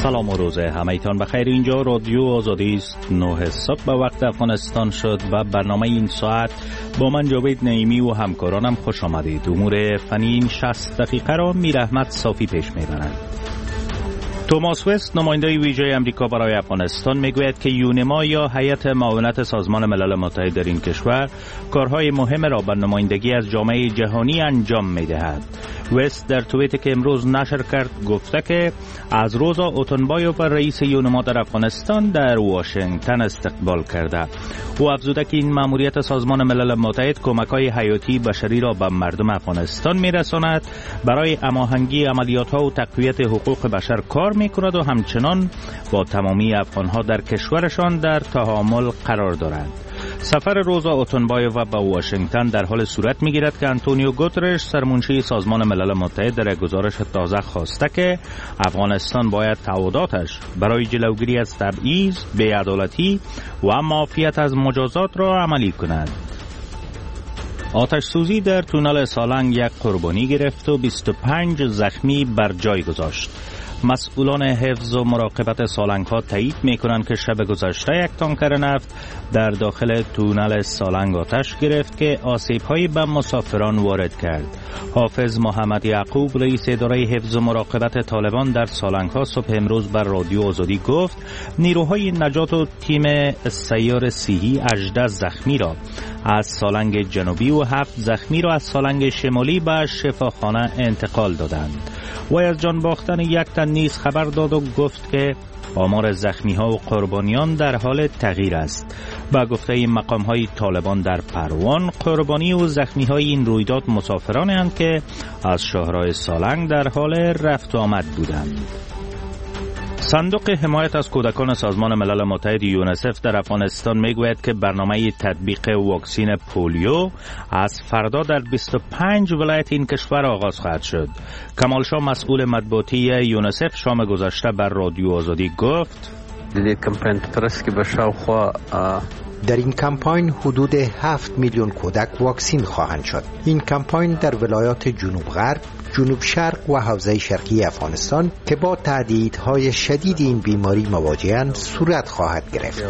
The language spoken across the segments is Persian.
سلام و روز همه‌تان بخیر. اینجا رادیو آزادی است. 9 صبح به وقت افغانستان شد و برنامه این ساعت با من جاوید نعیمی و همکارانم خوش آمدید. امور فنی این 60 دقیقه را میر احمد صافی پیش می‌برد. توماس وست نماینده ویژه امریکا برای افغانستان میگوید که یونما یا هیئت معاونت سازمان ملل متحد در این کشور کارهای مهم را به نمایندگی از جامعه جهانی انجام میدهد. وست در توییتی که امروز نشر کرد گفته که از روزا اوتنبایوف رئیس یونما در افغانستان در واشنگتن استقبال کرده. او افزوده که این مأموریت سازمان ملل متحد کمک‌های حیاتی بشری را به مردم افغانستان میرساند، برای هماهنگی عملیات‌ها و تقویت حقوق بشر کار می‌کند و همچنان با تمامی افغان‌ها در کشورشان در تعامل قرار دارد. سفر روزا اوتنبایوف به واشنگتن در حال صورت می‌گیرد که آنتونیو گوترش سرمنشی سازمان ملل متحد در گزارش تازه خواسته که افغانستان باید تعهداتش برای جلوگیری از تبعیض، بی‌عدالتی و معافیت از مجازات را عملی کند. آتش سوزی در تونل سالنگ یک قربانی گرفت و 25 زخمی بر جای گذاشت. مسئولان حفظ و مراقبت سالنگ ها تایید میکنند که شب گذشته یک تانکر نفت در داخل تونل سالنگ آتش گرفت که آسیب هایی به مسافران وارد کرد. حافظ محمد یعقوب رئیس اداره حفظ و مراقبت طالبان در سالنگ ها صبح امروز بر رادیو آزادی گفت نیروهای نجات و تیم سیار سیهی 18 زخمی را از سالنگ جنوبی و 7 زخمی را از سالنگ شمالی به شفاخانه انتقال دادند. وی از جان باختن یک تن نیز خبر داد و گفت که آمار زخمی ها و قربانیان در حال تغییر است. با گفته مقام های طالبان در پروان، قربانی و زخمی های این رویداد مسافرانی هستند که از شاهراه سالنگ در حال رفت و آمد بودند. صندوق حمایت از کودکان سازمان ملل متحد یونسف در افغانستان میگوید که برنامه تطبیق واکسین پولیو از فردا در 25 ولایت این کشور آغاز خواهد شد. کمال شاه مسئول مطبوعاتی یونسف شام گذشته بر رادیو آزادی گفت در این کمپاین حدود 7 میلیون کودک واکسین خواهند شد. این کمپاین در ولایات جنوب غرب، جنوب شرق و حوزه شرقی افغانستان که با تهدیدهای شدید این بیماری مواجه‌اند صورت خواهد گرفت.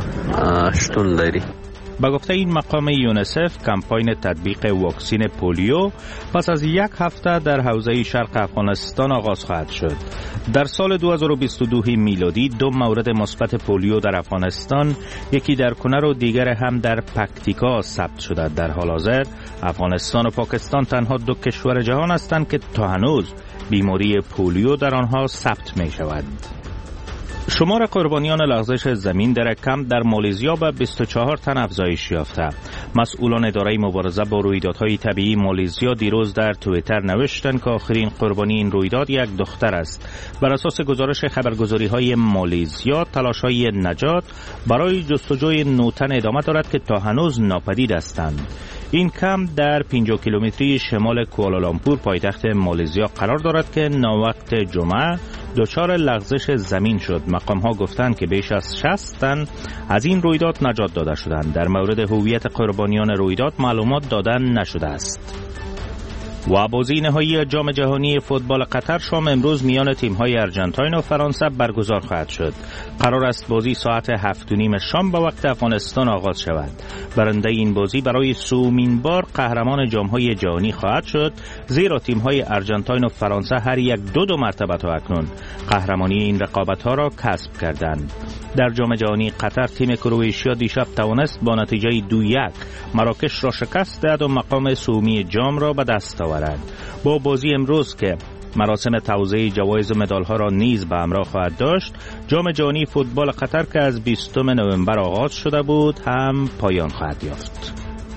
با گفته این مقام یونسف کمپاین تطبیق واکسین پولیو پس از یک هفته در حوزه شرق افغانستان آغاز خواهد شد. در سال 2022 میلادی 2 مورد مثبت پولیو در افغانستان، یکی در کنر و دیگر هم در پکتیکا ثبت شده. در حال حاضر افغانستان و پاکستان تنها 2 کشور جهان هستند که تا هنوز بیماری پولیو در آنها ثبت می شود. شمار قربانیان لغزش زمین در کمپ در مالزیا به 24 تن افزایش یافته. مسئولان اداره مبارزه با رویدادهای طبیعی مالزیا دیروز در توییتر نوشتند که آخرین قربانی این رویداد یک دختر است. بر اساس گزارش خبرگزاری‌های مالزیا، تلاش‌های نجات برای جستجوی 9 تن ادامه دارد که تا هنوز ناپدید هستند. این کمپ در 50 کیلومتری شمال کوالالامپور پایتخت مالزیا قرار دارد که ناوقت جمعه دچار لغزش زمین شد. مقام ها گفتند که بیش از 60 تن از این رویداد نجات داده شدند. در مورد هویت قربانیان رویداد معلومات دادن نشده است. و بازی نهایی جام جهانی فوتبال قطر شام امروز میان تیم‌های آرژانتین و فرانسه برگزار خواهد شد. قرار است بازی ساعت 7:30 شام به وقت افغانستان آغاز شود. برنده این بازی برای سومین بار قهرمان جام‌های جهانی خواهد شد، زیرا تیم‌های آرژانتین و فرانسه هر یک 2 مرتبه تا اکنون قهرمانی این رقابت‌ها را کسب کردند. در جام جهانی قطر تیم کرواتیا دیشب توانست با نتیجه 2-1 مراکش را شکست دهد و مقام سومی جام را به دست آورد. با بازی امروز که مراسم توزیع جوایز و مدال‌ها را نیز به همراه خواهد داشت، جام جهانی فوتبال قطر که از 20 نوامبر آغاز شده بود هم پایان خواهد یافت.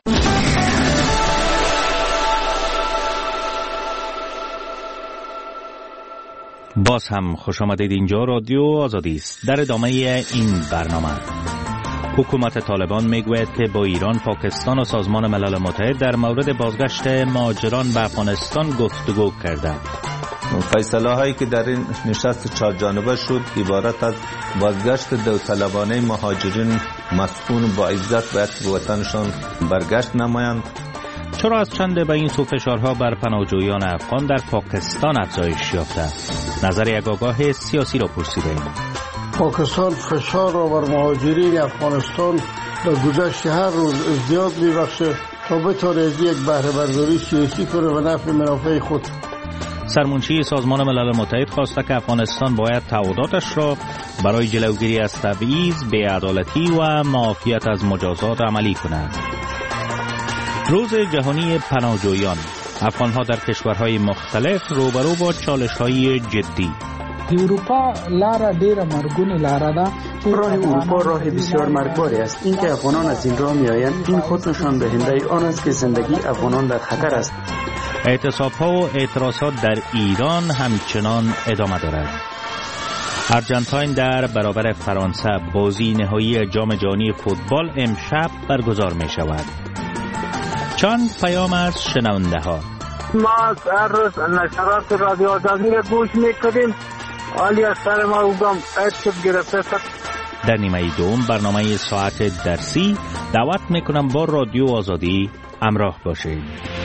باز هم خوش آمدید. اینجا رادیو آزادی است. در ادامه این برنامه حکومت طالبان میگوید که با ایران، پاکستان و سازمان ملل متحد در مورد بازگشت مهاجران به افغانستان گفتگو کردند. فیصله هایی که در این نشست 4 جانبه شد عبارت از بازگشت داوطلبانه مهاجرین مسئول با عزت باید به وطنشان برگشت نمایند. چرا از چند به این سو فشارها بر پناهجویان افغان در پاکستان افزایش یافته؟ نظر یک آگاه سیاسی را پرسیدیم. پاکستان فشار را بر مهاجرین افغانستان در گذشت هر روز ازدیاد می‌بخشه تا بتواند یک بهره برداری سیاسی کنه و نفع منافع خود. سرمنشی سازمان ملل متحد خواسته که افغانستان باید تعهداتش را برای جلوگیری از تبعیض، بی‌عدالتی و معافیت از مجازات عملی کند. روز جهانی پناهجویان، افغان‌ها در کشورهای مختلف روبرو با چالش‌های جدی. اروپا لاره ډیره مرګونی لاره ده. راه اروپا راه بسیار مرگباری است. اینکه افغانان از این راه میآیند این خود نشان دهنده آن است که زندگی افغانان در خطر است. اعتصاب‌ها و اعتراضات در ایران همچنان ادامه دارد. ارژانتین در برابر فرانسه بازی نهایی جام جهانی فوتبال امشب برگزار می شود. چند پیام از شنونده ها. ما هر روز نشرات رادیو آزادی را گوش میکنیم. حالی از سر ما اوگم اتشب گرفته شد. در نیمه دوم برنامه ساعت درسی دعوت میکنم با رادیو آزادی همراه باشید.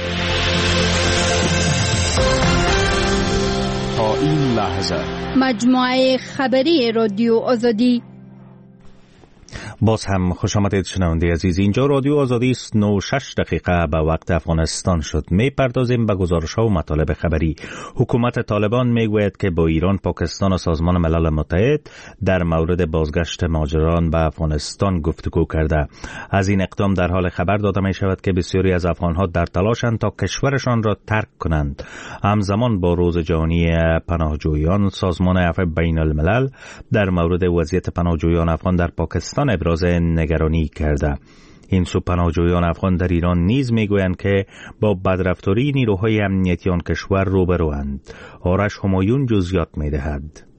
تا این لحظه مجموعه خبری رادیو آزادی. باز هم خوش آمدید شنونده عزیز. اینجا رادیو آزادی است. 9:06 به وقت افغانستان شد. میپردازیم به گزارش‌ها و مطالب خبری. حکومت طالبان میگوید که با ایران، پاکستان و سازمان ملل متحد در مورد بازگشت مهاجران به افغانستان گفتگو کرده. از این اقدام در حال خبر داده می شود که بسیاری از افغان‌ها در تلاشند تا کشورشان را ترک کنند. همزمان با روز جهانی پناهجویان، سازمان عفو بین الملل در مورد وضعیت پناهجویان افغان در پاکستان ابراز نگرانی کرده. این سو پناهجویان افغان در ایران نیز میگویند که با بدرفتاری نیروهای امنیتی آن کشور روبروند. آرش همایون جزئیات میدهد.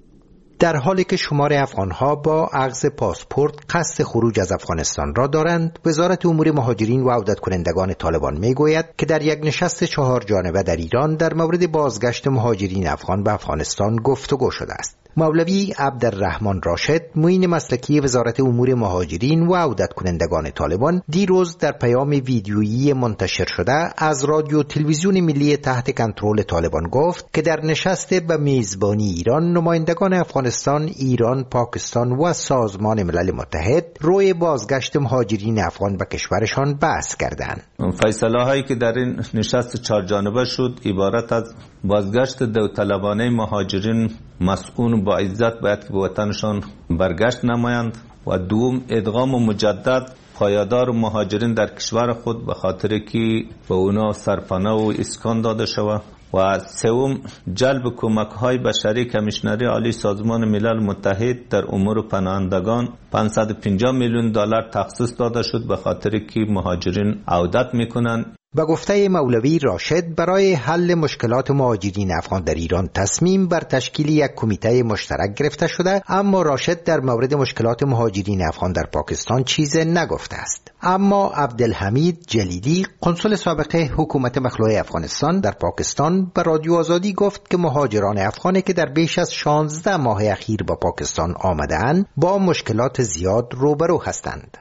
در حالی که شمار افغان‌ها با اخذ پاسپورت قصد خروج از افغانستان را دارند، وزارت امور مهاجرین و عودت کنندگان طالبان میگوید که در یک نشست 4 جانبه در ایران در مورد بازگشت مهاجرین افغان به افغانستان گفتگو شده است. مولوی عبدالرحمن راشد، معین مسلکی وزارت امور مهاجرین و عودت کنندگان طالبان، دیروز در پیام ویدیویی منتشر شده از رادیو تلویزیون ملی تحت کنترل طالبان گفت که در نشست به میزبانی ایران، نمایندگان افغانستان، ایران، پاکستان و سازمان ملل متحد روی بازگشت مهاجرین افغان به کشورشان بحث کردند. فیصله هایی که در این نشست 4 جانبه شد عبارت از بازگشت داوطلبانه مهاجرین مسئول با عزت باید که به وطنشان برگشت نمایند و دوم ادغام و مجدد پایدار مهاجرین در کشور خود به خاطر که به اونا سرپناه و اسکان داده شود و سوم جلب کمک‌های بشری. کمیشنری عالی سازمان ملل متحد در امور پناهندگان 550 میلیون دلار تخصیص داده شد به خاطر که مهاجرین عودت میکنند. به گفته مولوی راشد، برای حل مشکلات مهاجرین افغان در ایران تصمیم بر تشکیل یک کمیته مشترک گرفته شده، اما راشد در مورد مشکلات مهاجرین افغان در پاکستان چیزی نگفته است. اما عبدالحمید جلیلی، قنصل سابق حکومت مخلوع افغانستان در پاکستان، به رادیو آزادی گفت که مهاجران افغانی که در بیش از 16 ماه اخیر به پاکستان آمده‌اند با مشکلات زیاد روبرو هستند.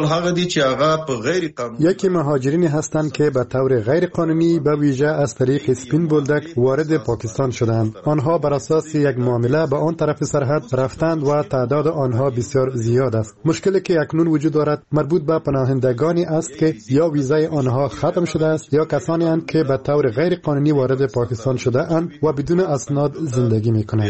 یکی مهاجرین هستند که به طور غیر قانونی به ویژه از طریق سپین بولدک وارد پاکستان شدند. آنها بر اساس یک معامله به آن طرف سرحد رفتند و تعداد آنها بسیار زیاد است. مشکلی که اکنون وجود دارد مربوط به پناهندگانی است که یا ویزای آنها ختم شده است یا کسانی اند که به طور غیر قانونی وارد پاکستان شده اند و بدون اسناد زندگی می‌کنند.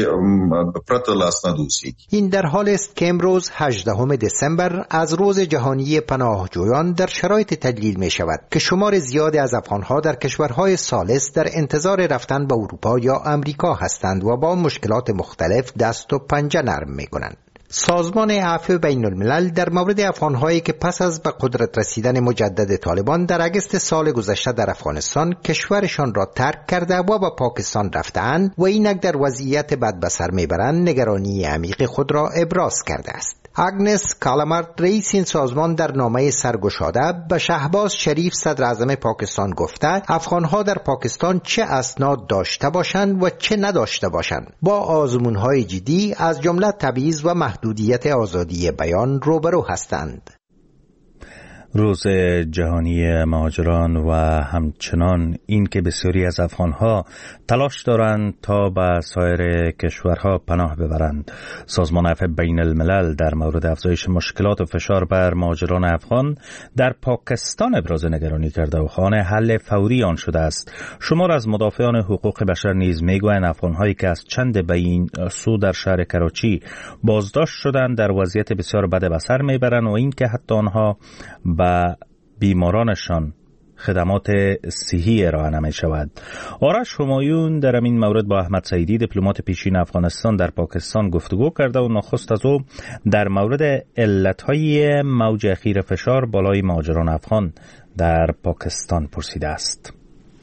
این در حال است که امروز 18 دسامبر از روز جهانی پناهجویان در شرایط تجلیل می شود که شمار زیادی از افغان‌ها در کشورهای ثالث در انتظار رفتن به اروپا یا امریکا هستند و با مشکلات مختلف دست و پنجه نرم می‌کنند. سازمان عفو بین الملل در مورد افغان‌هایی که پس از به قدرت رسیدن مجدد طالبان در اگست سال گذشته در افغانستان کشورشان را ترک کرده و به پاکستان رفتند و اینک در وضعیت بد به سر میبرند، نگرانی عمیق خود را ابراز کرده است. اگنس کالامارت، رئیس این سازمان، در نامه سرگشاده به شهباز شریف صدر اعظم پاکستان گفته افغان‌ها در پاکستان چه اسناد داشته باشند و چه نداشته باشند با آزمون‌های جدی از جمله تبعیض و محدودیت آزادی بیان روبرو هستند. روز جهانی مهاجران و همچنان این که بسیاری از افغانها تلاش دارند تا به سایر کشورها پناه ببرند. سازمان عفو بین الملل در مورد افزایش مشکلات و فشار بر مهاجران افغان در پاکستان ابراز نگرانی کرده و خواهان حل فوری آن شده است. شمار از مدافعان حقوق بشر نیز میگویند افغانهایی که از چند به این سو در شهر کراچی بازداشت شدند در وضعیت بسیار بد به سر میبرند و این که حتی آنها با بیمارانشان خدمات صحی ارائه نمی شود. آرش همایون در این مورد با احمد سعیدی دیپلمات پیشین افغانستان در پاکستان گفتگو کرده و نخست از او در مورد علتهای موج اخیر فشار بالای مهاجران افغان در پاکستان پرسیده است.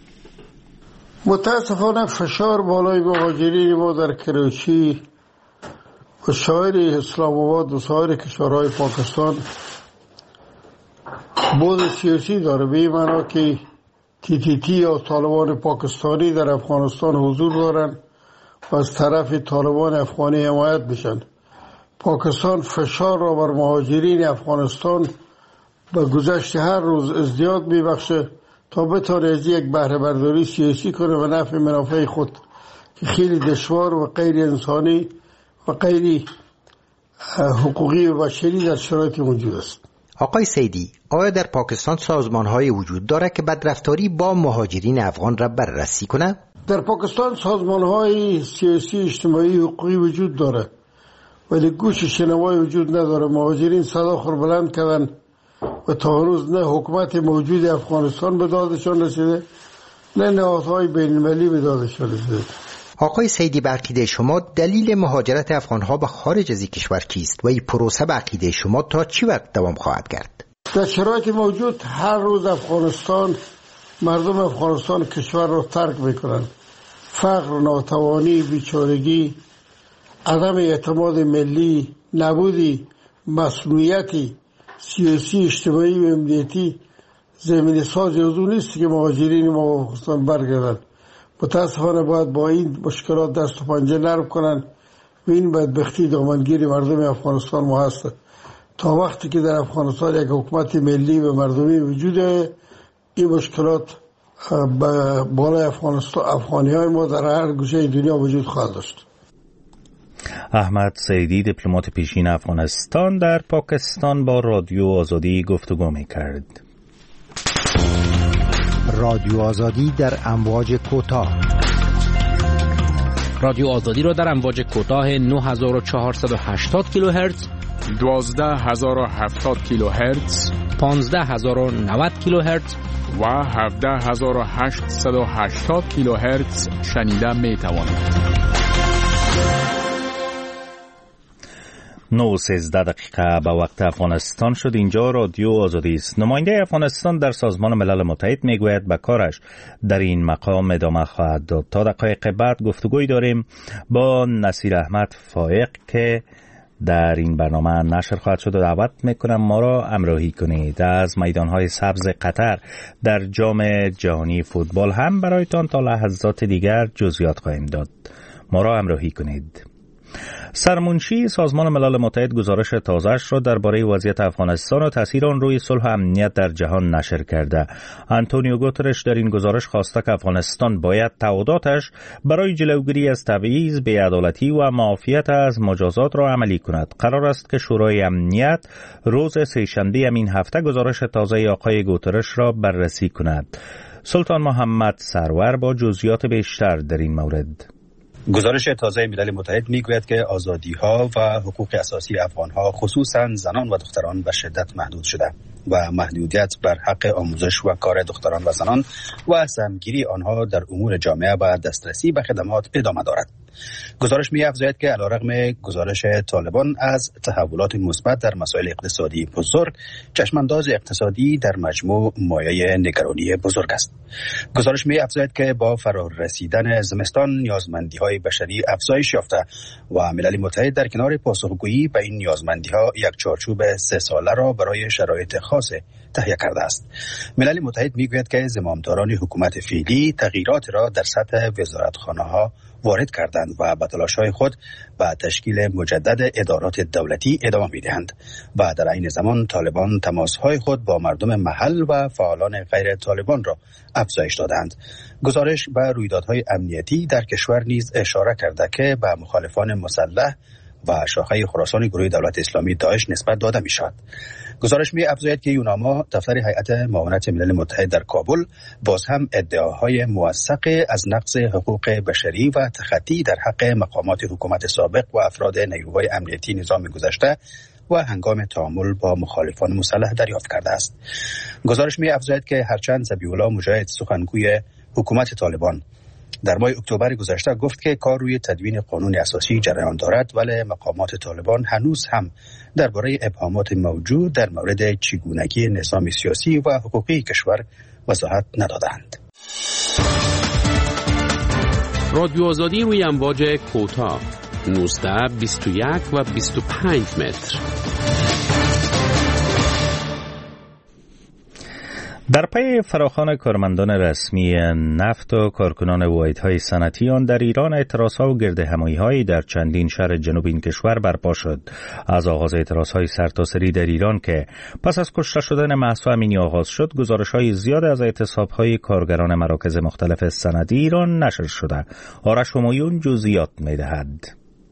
متاسفانه فشار بالای مهاجرین ما در کراچی و شهر اسلام آباد و سایر کشورهای پاکستان بود سیاسی داره، به این معنا که TTT یا طالبان پاکستانی در افغانستان حضور دارن و از طرف طالبان افغانی حمایت میشن. پاکستان فشار را بر مهاجرین افغانستان به گذشت هر روز ازدیاد میبخشه تا بتونه از یک بهره برداری سیاسی کنه و نفع منافع خود که خیلی دشوار و غیر انسانی و غیر حقوقی و بشری در شرایط موجود است. آقای سیدی، آیا در پاکستان سازمان‌های وجود داره که بدرفتاری با مهاجرین افغان را بررسی کنه؟ در پاکستان سازمان‌های سیاسی، اجتماعی، حقوقی وجود داره ولی گوش شنوایی وجود نداره. مهاجرین صدا خور بلند کردن و تا هنوز نه حکومت موجود افغانستان به دادشان رسیده نه نهادهای بین‌المللی به دادشان رسیده. آقای سیدی، به عقیده شما دلیل مهاجرت افغانها به خارج از این کشور چیست و این پروسه به عقیده شما تا چی وقت دوام خواهد کرد؟ در شرایط موجود هر روز مردم افغانستان کشور را ترک میکنن. فقر، ناتوانی، بیچارگی، عدم اعتماد ملی، نبودی مسئولیتی سیاسی، اجتماعی و امنیتی زمین سازی از اون نیست که مهاجرین ما به افغانستان برگردن. متاسفانه باید با این مشکلات دست و پنجه نرم کنن و این بدبختی دامنگیر مردم افغانستان ما هست. تا وقتی که در افغانستان یک حکومت ملی و مردمی وجوده، این مشکلات بالای افغانی های ما در هر گوشه دنیا وجود خواهد داشت. احمد سعیدی دیپلمات پیشین افغانستان در پاکستان با رادیو آزادی گفتگو می‌کرد. رادیو آزادی در امواج کوتاه. رادیو آزادی را در امواج کوتاه 9480 کیلوهرتز، 12070 کیلوهرتز، 15090 کیلوهرتز و 17880 کیلوهرتز شنیده می توانید. 9:13 دقیقه به وقت افغانستان شد. اینجا رادیو آزادی است. نماینده افغانستان در سازمان ملل متحد میگوید به کارش در این مقام ادامه خواهد داد. تا دقایق بعد گفتگوی داریم با نصیر احمد فائق که در این برنامه نشر خواهد شد و دعوت میکنم ما را همراهی کنید. از میدانهای سبز قطر در جام جهانی فوتبال هم برایتان تا لحظات دیگر جزئیات خواهیم داد. ما را همراهی کنید. سرمنشی سازمان ملل متحد گزارش تازه‌اش را درباره وضعیت افغانستان و تاثیر آن روی صلح و امنیت در جهان نشر کرده. آنتونیو گوترش در این گزارش خواسته که افغانستان باید تعهداتش برای جلوگیری از تبعیض، بی‌عدالتی و معافیت از مجازات را عملی کند. قرار است که شورای امنیت روز سه‌شنبه همین هفته گزارش تازه آقای گوترش را بررسی کند. سلطان محمد سرور با جزئیات بیشتر در این مورد. گزارش تازه ملل متحد میگوید که آزادی‌ها و حقوق اساسی افغان‌ها خصوصاً زنان و دختران به شدت محدود شده و محدودیت بر حق آموزش و کار دختران و زنان و سهمگیری آنها در امور جامعه و دسترسی به خدمات ادامه دارد. گزارش می‌افزاید که علیرغم گزارش طالبان از تحولات مثبت در مسائل اقتصادی بزرگ، چشمانداز اقتصادی در مجموع مایه نگرانی بزرگ است. گزارش می‌افزاید که با فرا رسیدن زمستان نیازمندی‌های بشری افزایش یافته و ملل متحد در کنار پاسخگویی به این نیازمندی‌ها یک چارچوب 3 ساله را برای شرایط خاص تهیه کرده است. ملل متحد میگوید که زمامداران حکومت فعلی تغییرات را در سطح وزارتخانه‌ها وارد کردند و به تلاش‌های خود به تشکیل مجدد ادارات دولتی ادامه می‌دهند و در عین زمان طالبان تماس‌های خود با مردم محل و فعالان غیر طالبان را افزایش دادند. گزارش به رویدادهای امنیتی در کشور نیز اشاره کرده که به مخالفان مسلح و شاخه خراسان گروه دولت اسلامی داعش نسبت داده می شود. گزارش می افزاید که یوناما دفتر هیئت معاونت ملل متحد در کابل باز هم ادعاهای موثق از نقض حقوق بشری و تخطی در حق مقامات حکومت سابق و افراد نیروهای امنیتی نظام گذشته و هنگام تعامل با مخالفان مسلح دریافت کرده است. گزارش می افزاید که هرچند ذبیح الله مجاهد سخنگوی حکومت طالبان در ماه اکتبر گذشته گفت که کار روی تدوین قانون اساسی جریان دارد، ولی مقامات طالبان هنوز هم درباره ابهامات موجود در مورد چگونگی نظام سیاسی و حقوقی کشور وضاحت ندادند. رادیو آزادی روی امواج کوتاه 19, 21 و 25 متر. در پی فراخوان کارمندان رسمی نفت و کارکنان واحدهای صنعتی آن در ایران اعتراضها و گردهمایی‌هایی در چندین شهر جنوب این کشور برپا شد. از آغاز اعتراضهای سرتاسری در ایران که پس از کشته شدن مهسا امینی آغاز شد، گزارش‌های زیاد از اعتصاب‌های کارگران مراکز مختلف صنعتی ایران نشر شده. آرش همایون جزئیات می‌دهد.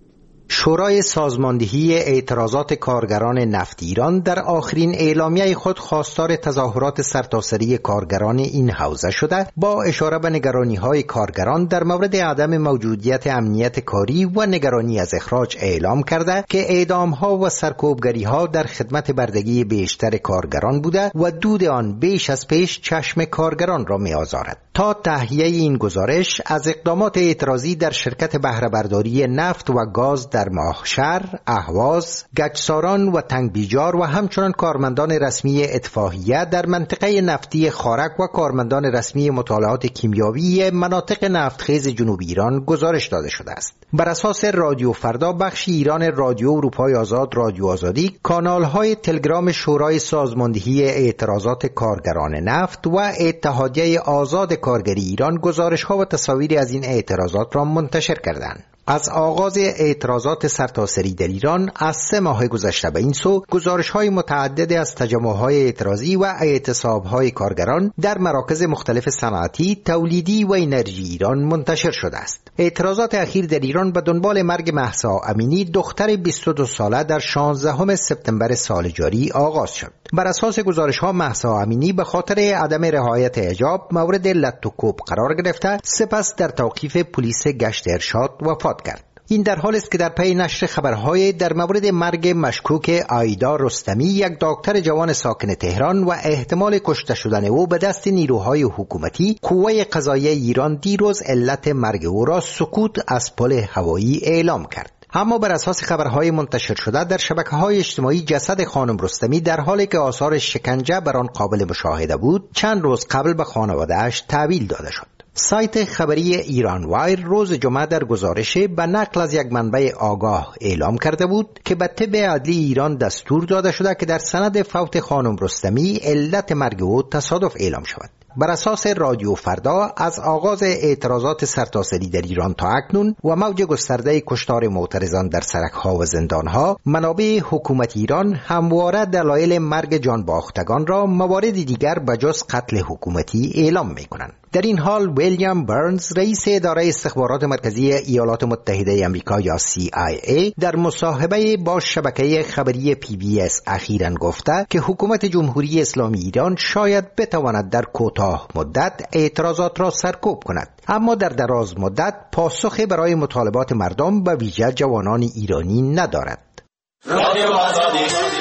شورای سازماندهی اعتراضات کارگران نفت ایران در آخرین اعلامیه خود خواستار تظاهرات سرتاسری کارگران این حوزه شده، با اشاره به نگرانی‌های کارگران در مورد عدم موجودیت امنیت کاری و نگرانی از اخراج اعلام کرده که اعدام‌ها و سرکوبگری‌ها در خدمت بردگی بیشتر کارگران بوده و دود آن بیش از پیش چشم کارگران را می‌آزارد. تا تهیه این گزارش از اقدامات اعتراضی در شرکت بهره برداری نفت و گاز در ماهشهر، اهواز، گچساران و تنگبیجار و همچنین کارمندان رسمی اتفاقیه در منطقه نفتی خارک و کارمندان رسمی مطالعات کیمیاوی مناطق نفتخیز جنوب ایران گزارش داده شده است. بر اساس رادیو فردا، بخش ایران رادیو اروپای آزاد، رادیو آزادی، کانال‌های تلگرام شورای سازماندهی اعتراضات کارگران نفت و اتحادیه آزاد کارگری ایران گزارش‌ها و تصاویری از این اعتراضات را منتشر کردند. از آغاز اعتراضات سرتاسری در ایران از 3 ماه گذشته به این سو، گزارش‌های متعدد از تجمع‌های اعتراضی و اعتصاب‌های کارگران در مراکز مختلف صنعتی، تولیدی و انرژی ایران منتشر شده است. اعتراضات اخیر در ایران به دنبال مرگ مهسا امینی، دختر 22 ساله، در 16 سپتامبر سال جاری آغاز شد. بر اساس گزارش‌ها، مهسا امینی به خاطر عدم رعایت حجاب مورد لط و کوب قرار گرفته، سپس در توقیف پلیس گشت ارشاد وفات کرد. این در حالی است که در پی نشر خبرهای در مورد مرگ مشکوک آیدا رستمی، یک دکتر جوان ساکن تهران، و احتمال کشته شدن او به دست نیروهای حکومتی، قوه قضاییه ایران دیروز علت مرگ او را سقوط از پل هوایی اعلام کرد. اما بر اساس خبرهای منتشر شده در شبکه‌های اجتماعی، جسد خانم رستمی در حالی که آثار شکنجه بر آن قابل مشاهده بود، چند روز قبل به خانواده‌اش تحویل داده شد. سایت خبری ایران وایر روز جمعه در گزارش به نقل از یک منبع آگاه اعلام کرده بود که به طب عدلی ایران دستور داده شده که در سند فوت خانم رستمی علت مرگ او تصادف اعلام شود. بر اساس رادیو فردا، از آغاز اعتراضات سرتاسری در ایران تا اکنون و موج گسترده کشتار معترضان در سرک‌ها و زندان‌ها، منابع حکومت ایران همواره دلایل مرگ جانباختگان را موارد دیگر بجز قتل حکومتی اعلام می‌کنند. در این حال ویلیام برنز، رئیس اداره استخبارات مرکزی ایالات متحده آمریکا یا CIA، در مصاحبه با شبکه خبری PBS اخیراً گفته که حکومت جمهوری اسلامی ایران شاید بتواند در کوتاه مدت اعتراضات را سرکوب کند، اما در دراز مدت پاسخی برای مطالبات مردم و ویژه جوانان ایرانی ندارد. رادیو آزادی.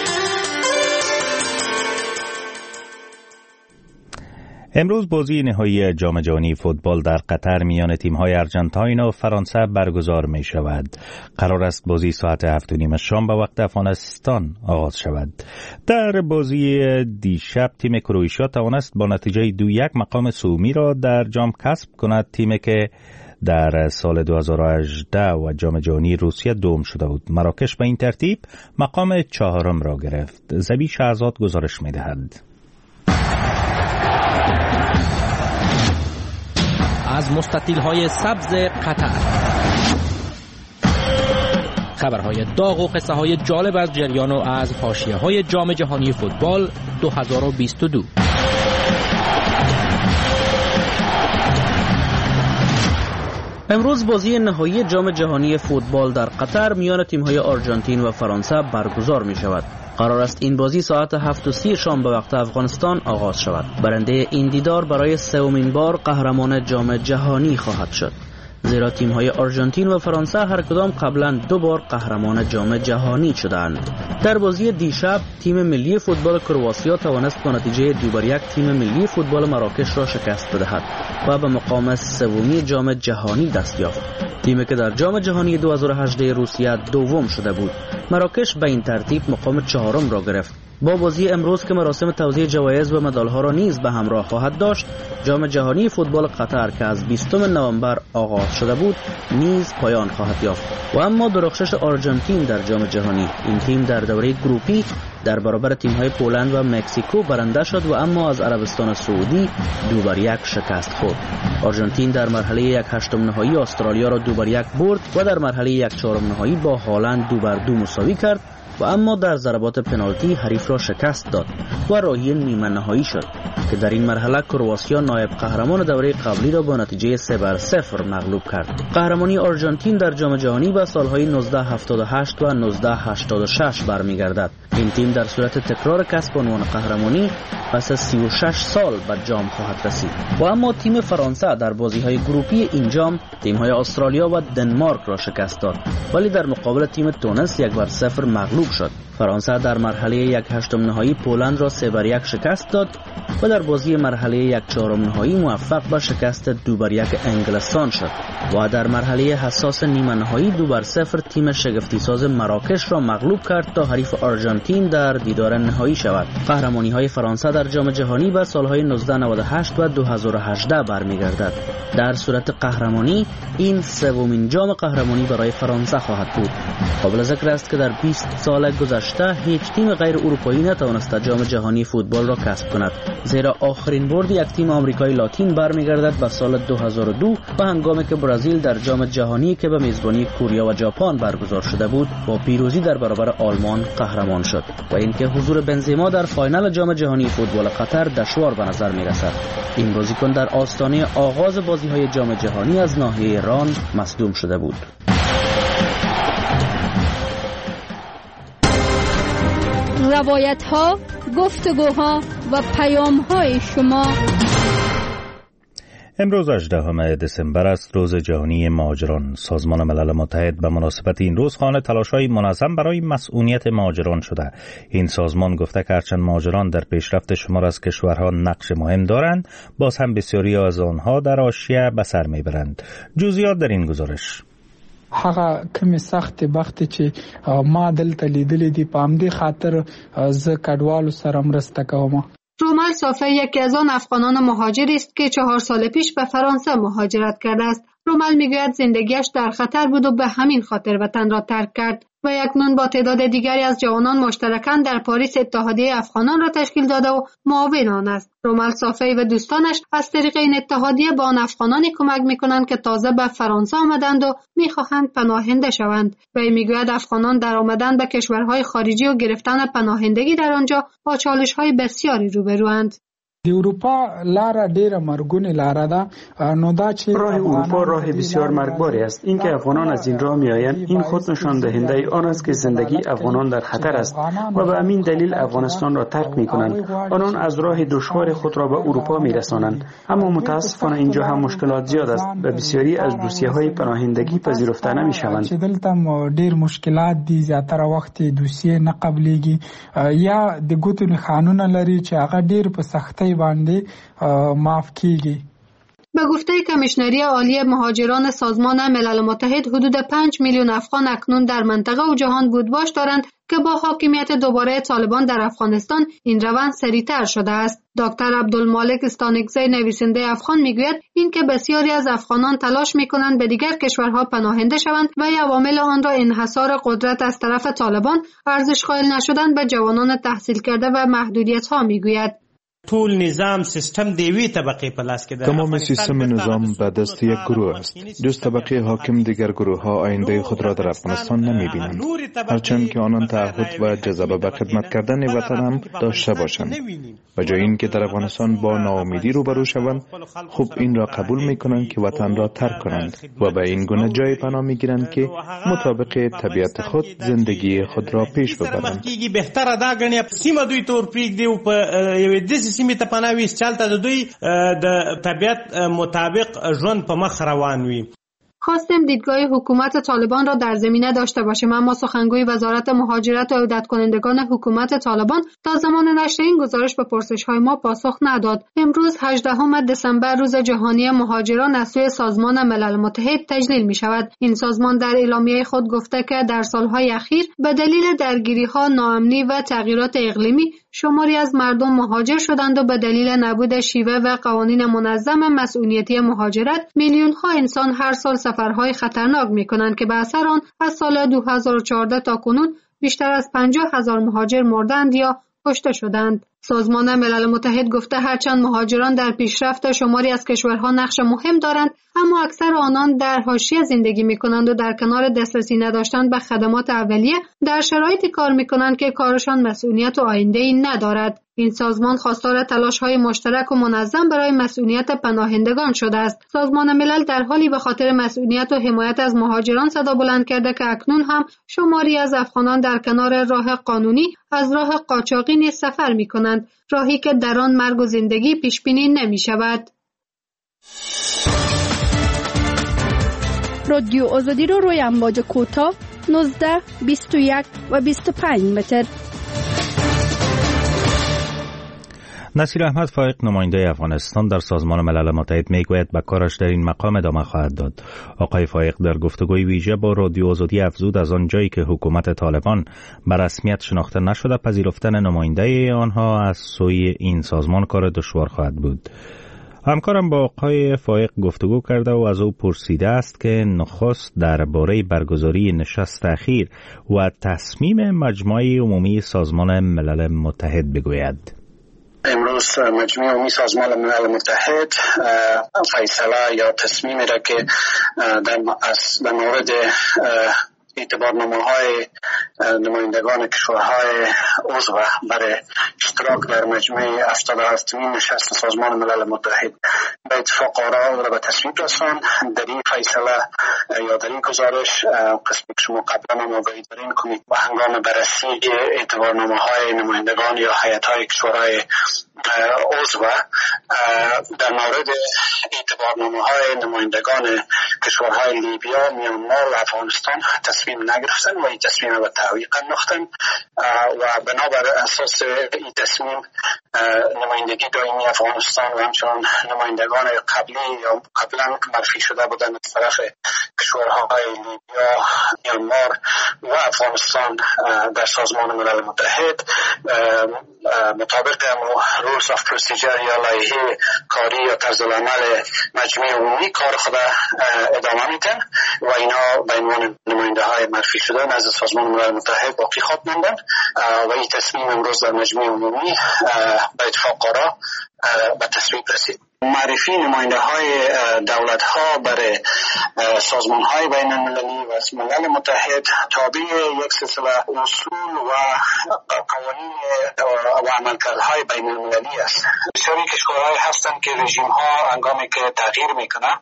امروز بازی نهایی جام جهانی فوتبال در قطر میان تیم‌های آرژانتین و فرانسه برگزار می شود. قرار است بازی ساعت 7:30 شام به وقت افغانستان آغاز شود. در بازی دیشب تیم کرواتیا توانست با نتیجه 2-1 مقام سومی را در جام کسب کند. تیمی که در سال 2018 و جام جهانی روسیه دوم شده بود. مراکش به این ترتیب مقام 4 را گرفت. زبی شهزاد گزارش می‌دهد. از مستطیل‌های سبز قطر خبرهای داغ و قصه‌های جالب از جریان و از حاشیه‌های جام جهانی فوتبال 2022. امروز بازی نهایی جام جهانی فوتبال در قطر میان تیم‌های آرژانتین و فرانسه برگزار می‌شود. قرار است این بازی ساعت 7:30 شام به وقت افغانستان آغاز شود. برنده این دیدار برای سومین بار قهرمان جام جهانی خواهد شد، زیرا تیم‌های آرژانتین و فرانسه هر کدام قبلا 2 بار قهرمان جام جهانی شدند. در بازی دیشب تیم ملی فوتبال کرواتیا توانست با نتیجه 2-1 تیم ملی فوتبال مراکش را شکست بدهد و به مقام سومی جام جهانی دست یافت. تیمی که در جام جهانی 2018 روسیه دوم شده بود. مراکش به این ترتیب مقام 4 را گرفت. با بازی امروز که مراسم توزیع جوایز و مدال‌ها را نیز به همراه خواهد داشت، جام جهانی فوتبال قطر که از 20 نوامبر آغاز شده بود نیز پایان خواهد یافت. و اما درخشش آرژانتین در جام جهانی، این تیم در دوره گروپی در برابر تیم‌های پولند و مکزیکو برنده شد و اما از عربستان سعودی 2-1 شکست خورد. آرژانتین در مرحله 1/8 نهایی استرالیا را 2-1 برد و در مرحله 1/4 نهایی با هالند 2-2 مساوی کرد و اما در ضربات پنالتی حریف را شکست داد و راهی نیمه نهایی شد که در این مرحله کرواتیا نایب قهرمان دوره قبلی را با نتیجه 3-0 مغلوب کرد. قهرمانی آرژانتین در جام جهانی به سالهای 1978 و 1986 برمیگردد. این تیم در صورت تکرار کسب عنوان قهرمانی پس از 36 سال به جام خواهد رسید. و اما تیم فرانسه در بازی‌های گروپی این جام تیم‌های استرالیا و دنمارک را شکست داد، ولی در مقابل تیم تونس 1-0 مغلوب شد. فرانسه در مرحله 1/8 نهایی پولند را 3-1 شکست داد و در بازی مرحله 1/4 نهایی موفق به شکست 2-1 انگلستان شد و در مرحله حساس نیمه نهایی 2-0 تیم شگفتی‌ساز مراکش را مغلوب کرد تا حریف آرژانتین در دیدار نهایی شود. قهرمانی‌های فرانسه در جام جهانی به سالهای 1998 و 2018 برمیگردد. در صورت قهرمانی این سومین جام قهرمانی برای فرانسه خواهد بود. قابل ذکر است که در 20 سال گذشته هیچ تیم غیر اروپایی نتوانست جام جهانی فوتبال را کسب کند، زیرا آخرین برد یک تیم آمریکای لاتین برمیگردد به سال 2002 و هنگامی که برزیل در جام جهانی که به میزبانی کوریا و ژاپن برگزار شده بود با پیروزی در برابر آلمان قهرمان شد و اینکه حضور بنزما در فاینال جام جهانی فوتبال قطر دشوار به نظر میرسد. این بازیکن در آستانه آغاز بازی‌های جام جهانی از ناحیه ایران مصدوم شده بود. روایت‌ها، گفتگوها و پیام‌های شما. امروز 18 دسامبر است، روز جهانی مهاجران. سازمان ملل متحد به مناسبت این روز خوان تلاش‌های منظم برای مسئولیت مهاجران شده. این سازمان گفته که هرچند مهاجران در پیشرفت شمار از کشورها نقش مهم دارند، باز هم بسیاری از آنها در حاشیه به سر میبرند. جزئیات در این گزارش. هغه کمی سخت بخت چې ما دلته لیدلې دي په همدې خاطر زه کډوالو سره مرسته کوم. رومل صافی یکی از آن افغانان مهاجری است که 4 سال پیش به فرانسه مهاجرت کرده است. رومل میگوید زندگیش در خطر بود و به همین خاطر وطن را ترک کرد و اکنون با تعداد دیگری از جوانان مشترکاً در پاریس اتحادیه افغانان را تشکیل داده و معاون آن است. رومل صافی و دوستانش از طریق این اتحادیه با آن افغانانی کمک میکنند که تازه به فرانسه آمدند و میخواهند پناهنده شوند. و میگوید افغانان در آمدن به کشورهای خارجی و گرفتن پناهندگی در آنجا با چالش‌های بسیاری روبروند. اروپا لاره ډیره مرګونې لاره ده، نو دا چې راه اروپا راه بسیار مرگباری است. اینکه افغانان از این راه میآیند این خود نشان دهنده آن است که زندگی افغانان در خطر است و به همین دلیل افغانستان را ترک میکنند. آنان از راه دشوار خود را به اروپا میرسانند، اما متاسفانه اینجا هم مشکلات زیاد است و بسیاری از دوسیه‌های پناهندگی پذیرفته نمیشوند. دلته ډیر مشکلات دي، زیاتره وخت دوسیه نه قبليږي یا د ګوتو قانون لري چې هغه ډیر په سختۍ باندې معاف کیږي. به گفته کمیشنری عالی مهاجران سازمان ملل متحد حدود 5 میلیون افغان اکنون در منطقه و جهان بودباش دارند که با حاکمیت دوباره طالبان در افغانستان این روند سریعتر شده است. دکتر عبدالمالک استانکزی نویسنده افغان میگوید اینکه بسیاری از افغانان تلاش میکنند به دیگر کشورها پناهنده شوند و عوامل آن را انحصار قدرت از طرف طالبان، ارزش قائل نشدن به جوانان تحصیل کرده و محدودیت ها میگوید. طول نظام سیستم دیوی طبقه پلاس که تمام سیستم نظام به دست یک گروه است. جز طبقه حاکم دیگر گروه ها آینده خود را در افغانستان نمی بینند، هرچند که آنان تعهد و جذبه به خدمت کردن وطن هم داشته باشند. و جای این که در افغانستان با ناامیدی روبرو شوند، خوب این را قبول می کنند که وطن را ترک کنند و به این گونه جای پناه می گیرند که مطابق طبیعت خود زندگی خود را پیش ببرند. بهتره دا غنی سیمه دوی تور پریک دی په یو داسې سیمې ته پناه وي چې هلته د دوی د طبیعت مطابق ژوند په مخ روان وي. خواستیم دیدگاه حکومت طالبان را در زمینه داشته باشیم، اما سخنگوی وزارت مهاجرت و عودت کنندگان حکومت طالبان تا زمان نشر این گزارش به پرسش‌های ما پاسخ نداد. امروز 18 دسامبر روز جهانی مهاجران از سوی سازمان ملل متحد تجلیل می شود. این سازمان در اعلامیه خود گفته که در سالهای اخیر به دلیل درگیری‌ها، ناامنی و تغییرات اقلیمی شماری از مردم مهاجر شدند و به دلیل نبود شیوه و قوانین منظم مسئولیتی مهاجرت میلیون‌ها انسان هر سال سفرهای خطرناک می‌کنند که به اثر آن از سال 2014 تا کنون بیشتر از 50,000 مهاجر مردند یا کشته شدند. سازمان ملل متحد گفته هرچند مهاجران در پیشرفت شماری از کشورها نقش مهم دارند، اما اکثر آنان در حاشیه زندگی می‌کنند و در کنار دسترسی نداشتن به خدمات اولیه در شرایطی کار می‌کنند که کارشان مسئولیت و آینده‌ای ندارد. این سازمان خواستار تلاش‌های مشترک و منظم برای مسئولیت پناهندگان شده است. سازمان ملل در حالی به خاطر مسئولیت و حمایت از مهاجران صدا بلند کرده که اکنون هم شماری از افغانان در کنار راه قانونی از راه قاچاقی نیز سفر می‌کنند، راهی که در آن مرگ و زندگی پیش بینی نمی‌شود. رادیو آزادی رو روی امواج کوتاه 19، 21 و 25 متر. نصیر احمد فائق نماینده افغانستان در سازمان ملل متحد میگوید به کارش در این مقام ادامه خواهد داد. آقای فائق در گفتگوی ویژه با رادیو آزادی افزود از آن جایی که حکومت طالبان به رسمیت شناخته نشده، پذیرفتن نماینده آنها از سوی این سازمان کار دشوار خواهد بود. همکارم با آقای فائق گفتگو کرده و از او پرسیده است که نخست درباره برگزاری نشست اخیر و تصمیم مجمع عمومی سازمان ملل متحد بگوید. امروز مجمع عمومی سازمان ملل متحد فیصله یا تصمیمی را که در مورد اعتبارنامه‌های نمایندگان کشورهای عضو برای اشتراک در مجمع 77مین نشست سازمان ملل متحد به اتفاق آرا و به تصویب رساند. در این فیصله یا در این گزارش قسمی که شما قبلا هم آگاهی دارین کنید و هنگام بررسی اعتبارنامه‌های نمایندگان یا هیئت‌های کشورهای عضو در مورد اعتبارنامه‌های نمایندگان کشورهای لیبیا، میانمار و افغانستان تصمیم نگرفتن و این تصمیم به تعویق انداختن و بنابر اساس این تصمیم نمایندگی دائمی افغانستان و همچنان نمایندگان قبلی یا قبلا معرفی شده بودن از طرف کشورهای لیبیا، میانمار و افغانستان در سازمان ملل متحد مطابق رولز آف پروسیجر یا لایحه کاری یا طرز العمل مجمع عمومی کار خود ادامه میدن و اینا به عنوان نماینده های معرفی شده نزد سازمان ملل متحد باقی خواهد ماندن و این تصمیم امروز در مجمع عمومی به اتفاق آرا به تصویب رسید. معرفی نماینده های دولت ها برای سازمان های بین المللی و ملل متحد تابع یک سلسله اصول و قوانین و عملکردهای بین المللی است. بسیاری کشورهای هستند که رژیم ها هنگامی که تغییر میکنه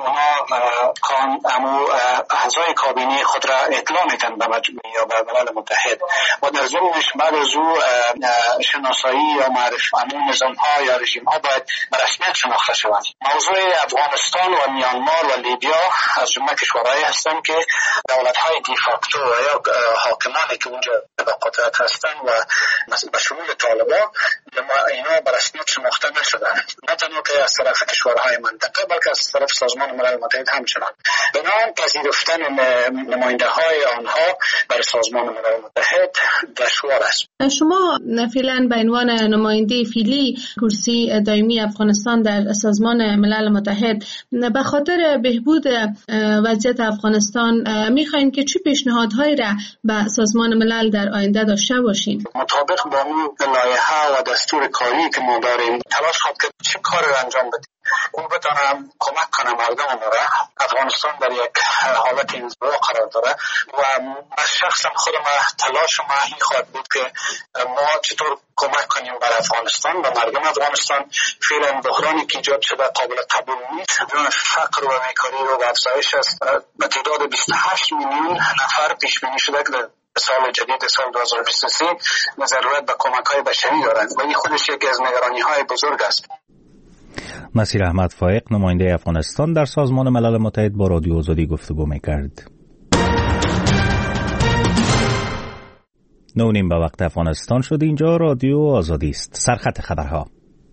اونا اعضای کابینه خود را اطلاع میدن به مجمع یا به ملل متحد و در ضمنش بعد از او شناسایی یا معرفی نظام ها یا رژیم ها باید به رسمیت شناخته شوند. موضوع افغانستان و میانمار و لیبیا از جمله کشورهایی هستند که دولت‌های دیفاکتو و یا حاکمانی که اونجا به قدرت هستند و به شمول طالبان اینا به رسمیت شناخته نشدند، نه تنها که از طرف کشورهای منطقه بلکه از طرف سازمان ملل متحد همچنان. بنابراین پذیرفتن نماینده های آنها برای سازمان ملل متحد دشوار است. شما فعلا به عنوان نماینده فعلی کرسی دائمی افغانستان در سازمان ملل متحد به خاطر بهبود وضعیت افغانستان میخواین که چه پیشنهادهایی را به سازمان ملل در آینده داشته باشین؟ مطابق با اون لایحه و دستور کاری که ما داریم تلاش خواهد کرد چه کار را انجام بدیم اون بتونم کمک کنم مردم را. افغانستان در یک حالت انزوا قرار داره و شخصا خودم تلاش ما این خواهد بود که ما چطور کمک کنیم بر افغانستان و مردم افغانستان. فعلا بحرانی که ایجاد شده قابل قبول نیست. فقر و بیکاری رو به افزایش است. به تعداد 28 میلیون نفر پیش بینی شده که سال جدید سال 2023 ضرورت به کمک‌های بشری دارند و این خودش یکی از نگرانی‌های بزرگ است. نصیر احمد فائق نماینده افغانستان در سازمان ملل متحد با رادیو آزادی گفتگو می‌کرد. 9:30 به وقت افغانستان شد. اینجا رادیو آزادی است. سرخط خبرها.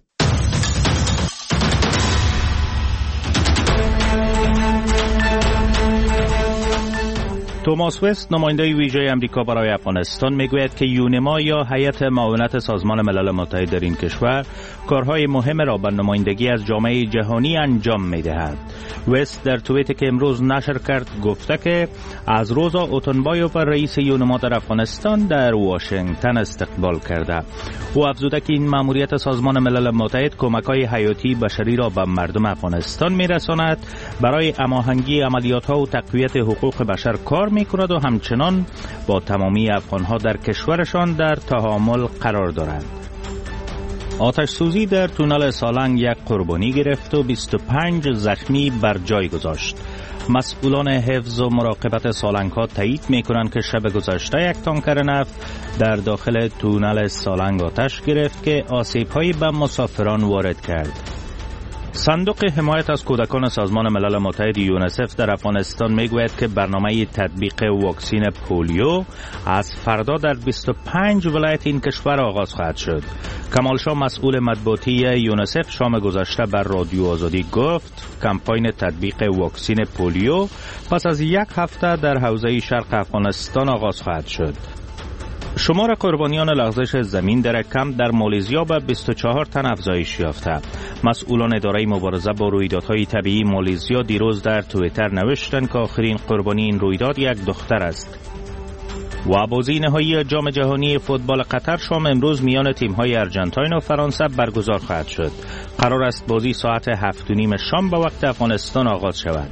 توماس وست نماینده ویژه امریکا برای افغانستان میگوید که یونما یا هیئت معاونت سازمان ملل متحد در این کشور کارهای مهم را به نمایندگی از جامعه جهانی انجام میدهد. وست در توییتی که امروز نشر کرد گفته که از روزا اوتنبایوف رئیس یونما در افغانستان در واشنگتن استقبال کرده. او افزوده که این مأموریت سازمان ملل متحد کمک‌های حیاتی بشری را به مردم افغانستان میرساند، برای هماهنگی عملیات‌ها و تقویت حقوق بشر کار می‌کند و همچنان با تمامی افغان‌ها در کشورشان در تعامل قرار دارد. آتش سوزی در تونل سالنگ یک قربانی گرفت و 25 زخمی بر جای گذاشت. مسئولان حفظ و مراقبت سالنگ‌ها تایید می‌کنند که شب گذشته یک تانکر نفت در داخل تونل سالنگ آتش گرفت که آسیب‌هایی به مسافران وارد کرد. صندوق حمایت از کودکان سازمان ملل متحد یونسف در افغانستان میگوید که برنامه تطبیق واکسن پولیو از فردا در 25 ولایت این کشور آغاز خواهد شد. کمال شاه مسئول مطبوعاتی یونسف شام گذشته بر رادیو آزادی گفت کمپاین تطبیق واکسن پولیو پس از یک هفته در حوزه شرق افغانستان آغاز خواهد شد. شمار قربانیان لغزش زمین در کم در مالزیا به 24 تن افزایش یافته. مسئولان اداره مبارزه با رویدادهای طبیعی مالزیا دیروز در توییتر نوشتند که آخرین قربانی این رویداد یک دختر است. و بازی نهایی جام جهانی فوتبال قطر شام امروز میان تیم‌های آرژانتین و فرانسه برگزار خواهد شد. قرار است بازی ساعت 7:30 شام به وقت افغانستان آغاز شود.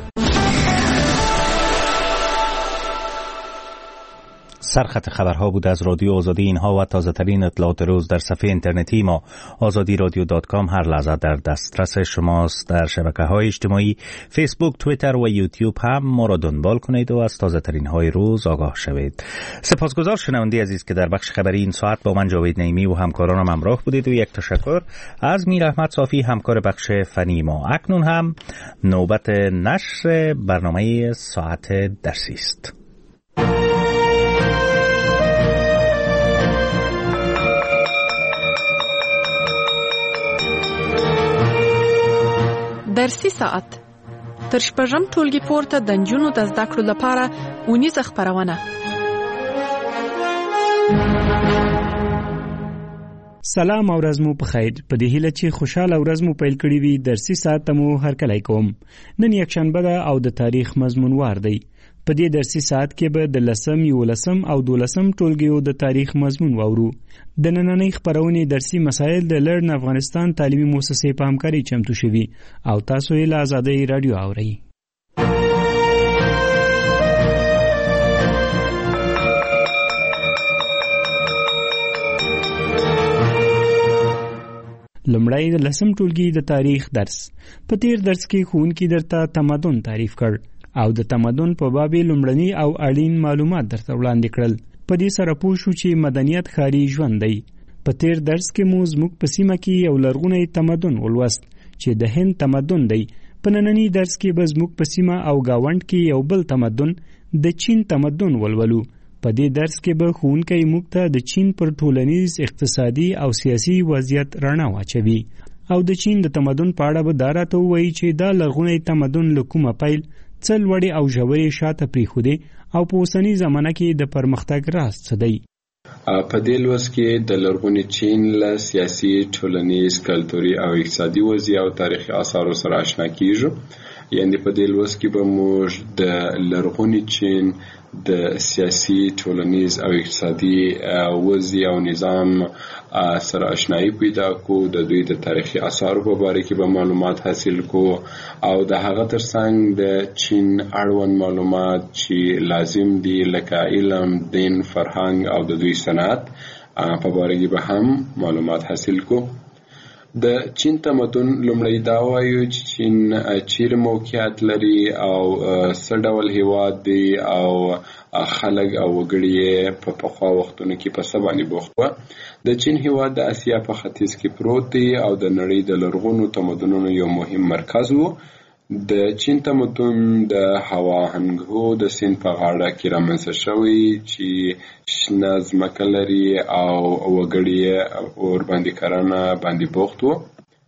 سرخط خبرها بود از رادیو آزادی. اینها و تازه ترین اطلاعات روز در صفحه اینترنتی ما azadiradio.com هر لحظه در دسترس شماست. در شبکه‌های اجتماعی فیسبوک، توییتر و یوتیوب هم ما را دنبال کنید و از تازه ترین های روز آگاه شوید. سپاسگزار شنونده عزیز که در بخش خبری این ساعت با من جاوید نعیمی و همکارانم همراه بودید و یک تشکر از میر احمد صافی همکار بخش فنی ما. اکنون هم نوبت نشر برنامه ساعت درسی است. درسي ساعت تر شپږم ټولګي پورته د نجونو د زده کړو لپاره اونیزه خپرونه. سلام او ورځ مو په خیر. په دې هیله چې خوشاله ورځ مو پیل کړی وي. درسي ساعت مو هرکلی کوم. نن یک شنبه ده او د تاریخ مضمون وار دی. په دې درسي ساعت کې به د 10م، 11م او 12م ټولګیو د تاریخ مضمون واورو. د نننۍ خبرونې درسي مسایل د لرن افغانستان تعلیمي مؤسسې په همکاري چمتو شوي او تاسو یې له آزادۍ رادیو اورئ. لمړی د 10م ټولګي د تاریخ درس. په تیر درس کې ښوونکي درته تمدن تعریف کړ او د تمدن په باب لومړني او اړین معلومات درته وړاندې کړل. په دې سره پوه شو چې مدنیت ښاري ژوند دی. په تیر درس کې مو زموږ په سیمه کې یو لرغونی تمدن ولوست چې د هند تمدن دی. په نننی درس کې به زموږ په سیمه او گاونډ کې یو بل تمدن د چین تمدن ولولو. په دې درس کې به ښوونکی موږ ته د چین پر ټولنیز، اقتصادي او سیاسي وضعیت رڼا واچوي او د چین د تمدن په اړه به دا راته ووایي چې دا لرغونی تمدن له کومه پیل څه لوړې او ژورې شاته پرېښودې او په اوسني زمانه کې د پرمختګ راز څه دی. په دې لوست کې د لرغوني چین له سیاسي، ټولنیز، کلتوري او اقتصادي وضعیت او تاریخي آثارو سره آشنا کیږو. یعنی په دې لوست کې به موږ د لرغوني چین د سیاسي، ټولنیز او اقتصادي وضعیت او نظام سره آشنایی پیدا کو، د دوی د تاریخي آثارو په باره کې به معلومات حاصل کو او د هغه ترڅنګ د چین اړوند معلومات چې لازم دي لکه علم، دین، فرهنګ او د دوی صنعت په باره کې به هم معلومات حاصل کو. د چین تمدن لومړی دا وایو چې چین چیرې موقعیت لري او څه ډول هیواد دی او خلک او وګړي په پخوا وختونو کې په څه باندې بوخت وو. د چین هیواد د اسیا په ختیځ کې پروت دی او د نړۍ د لرغونو تمدنونو یو مهم مرکز وو. د چین تمدن د هوا هنګهو د سیند په غاړه کې رامنځته شوی چې شنه ځمکه لري او وګړي ورباندې کرنه باندې بوخت وو.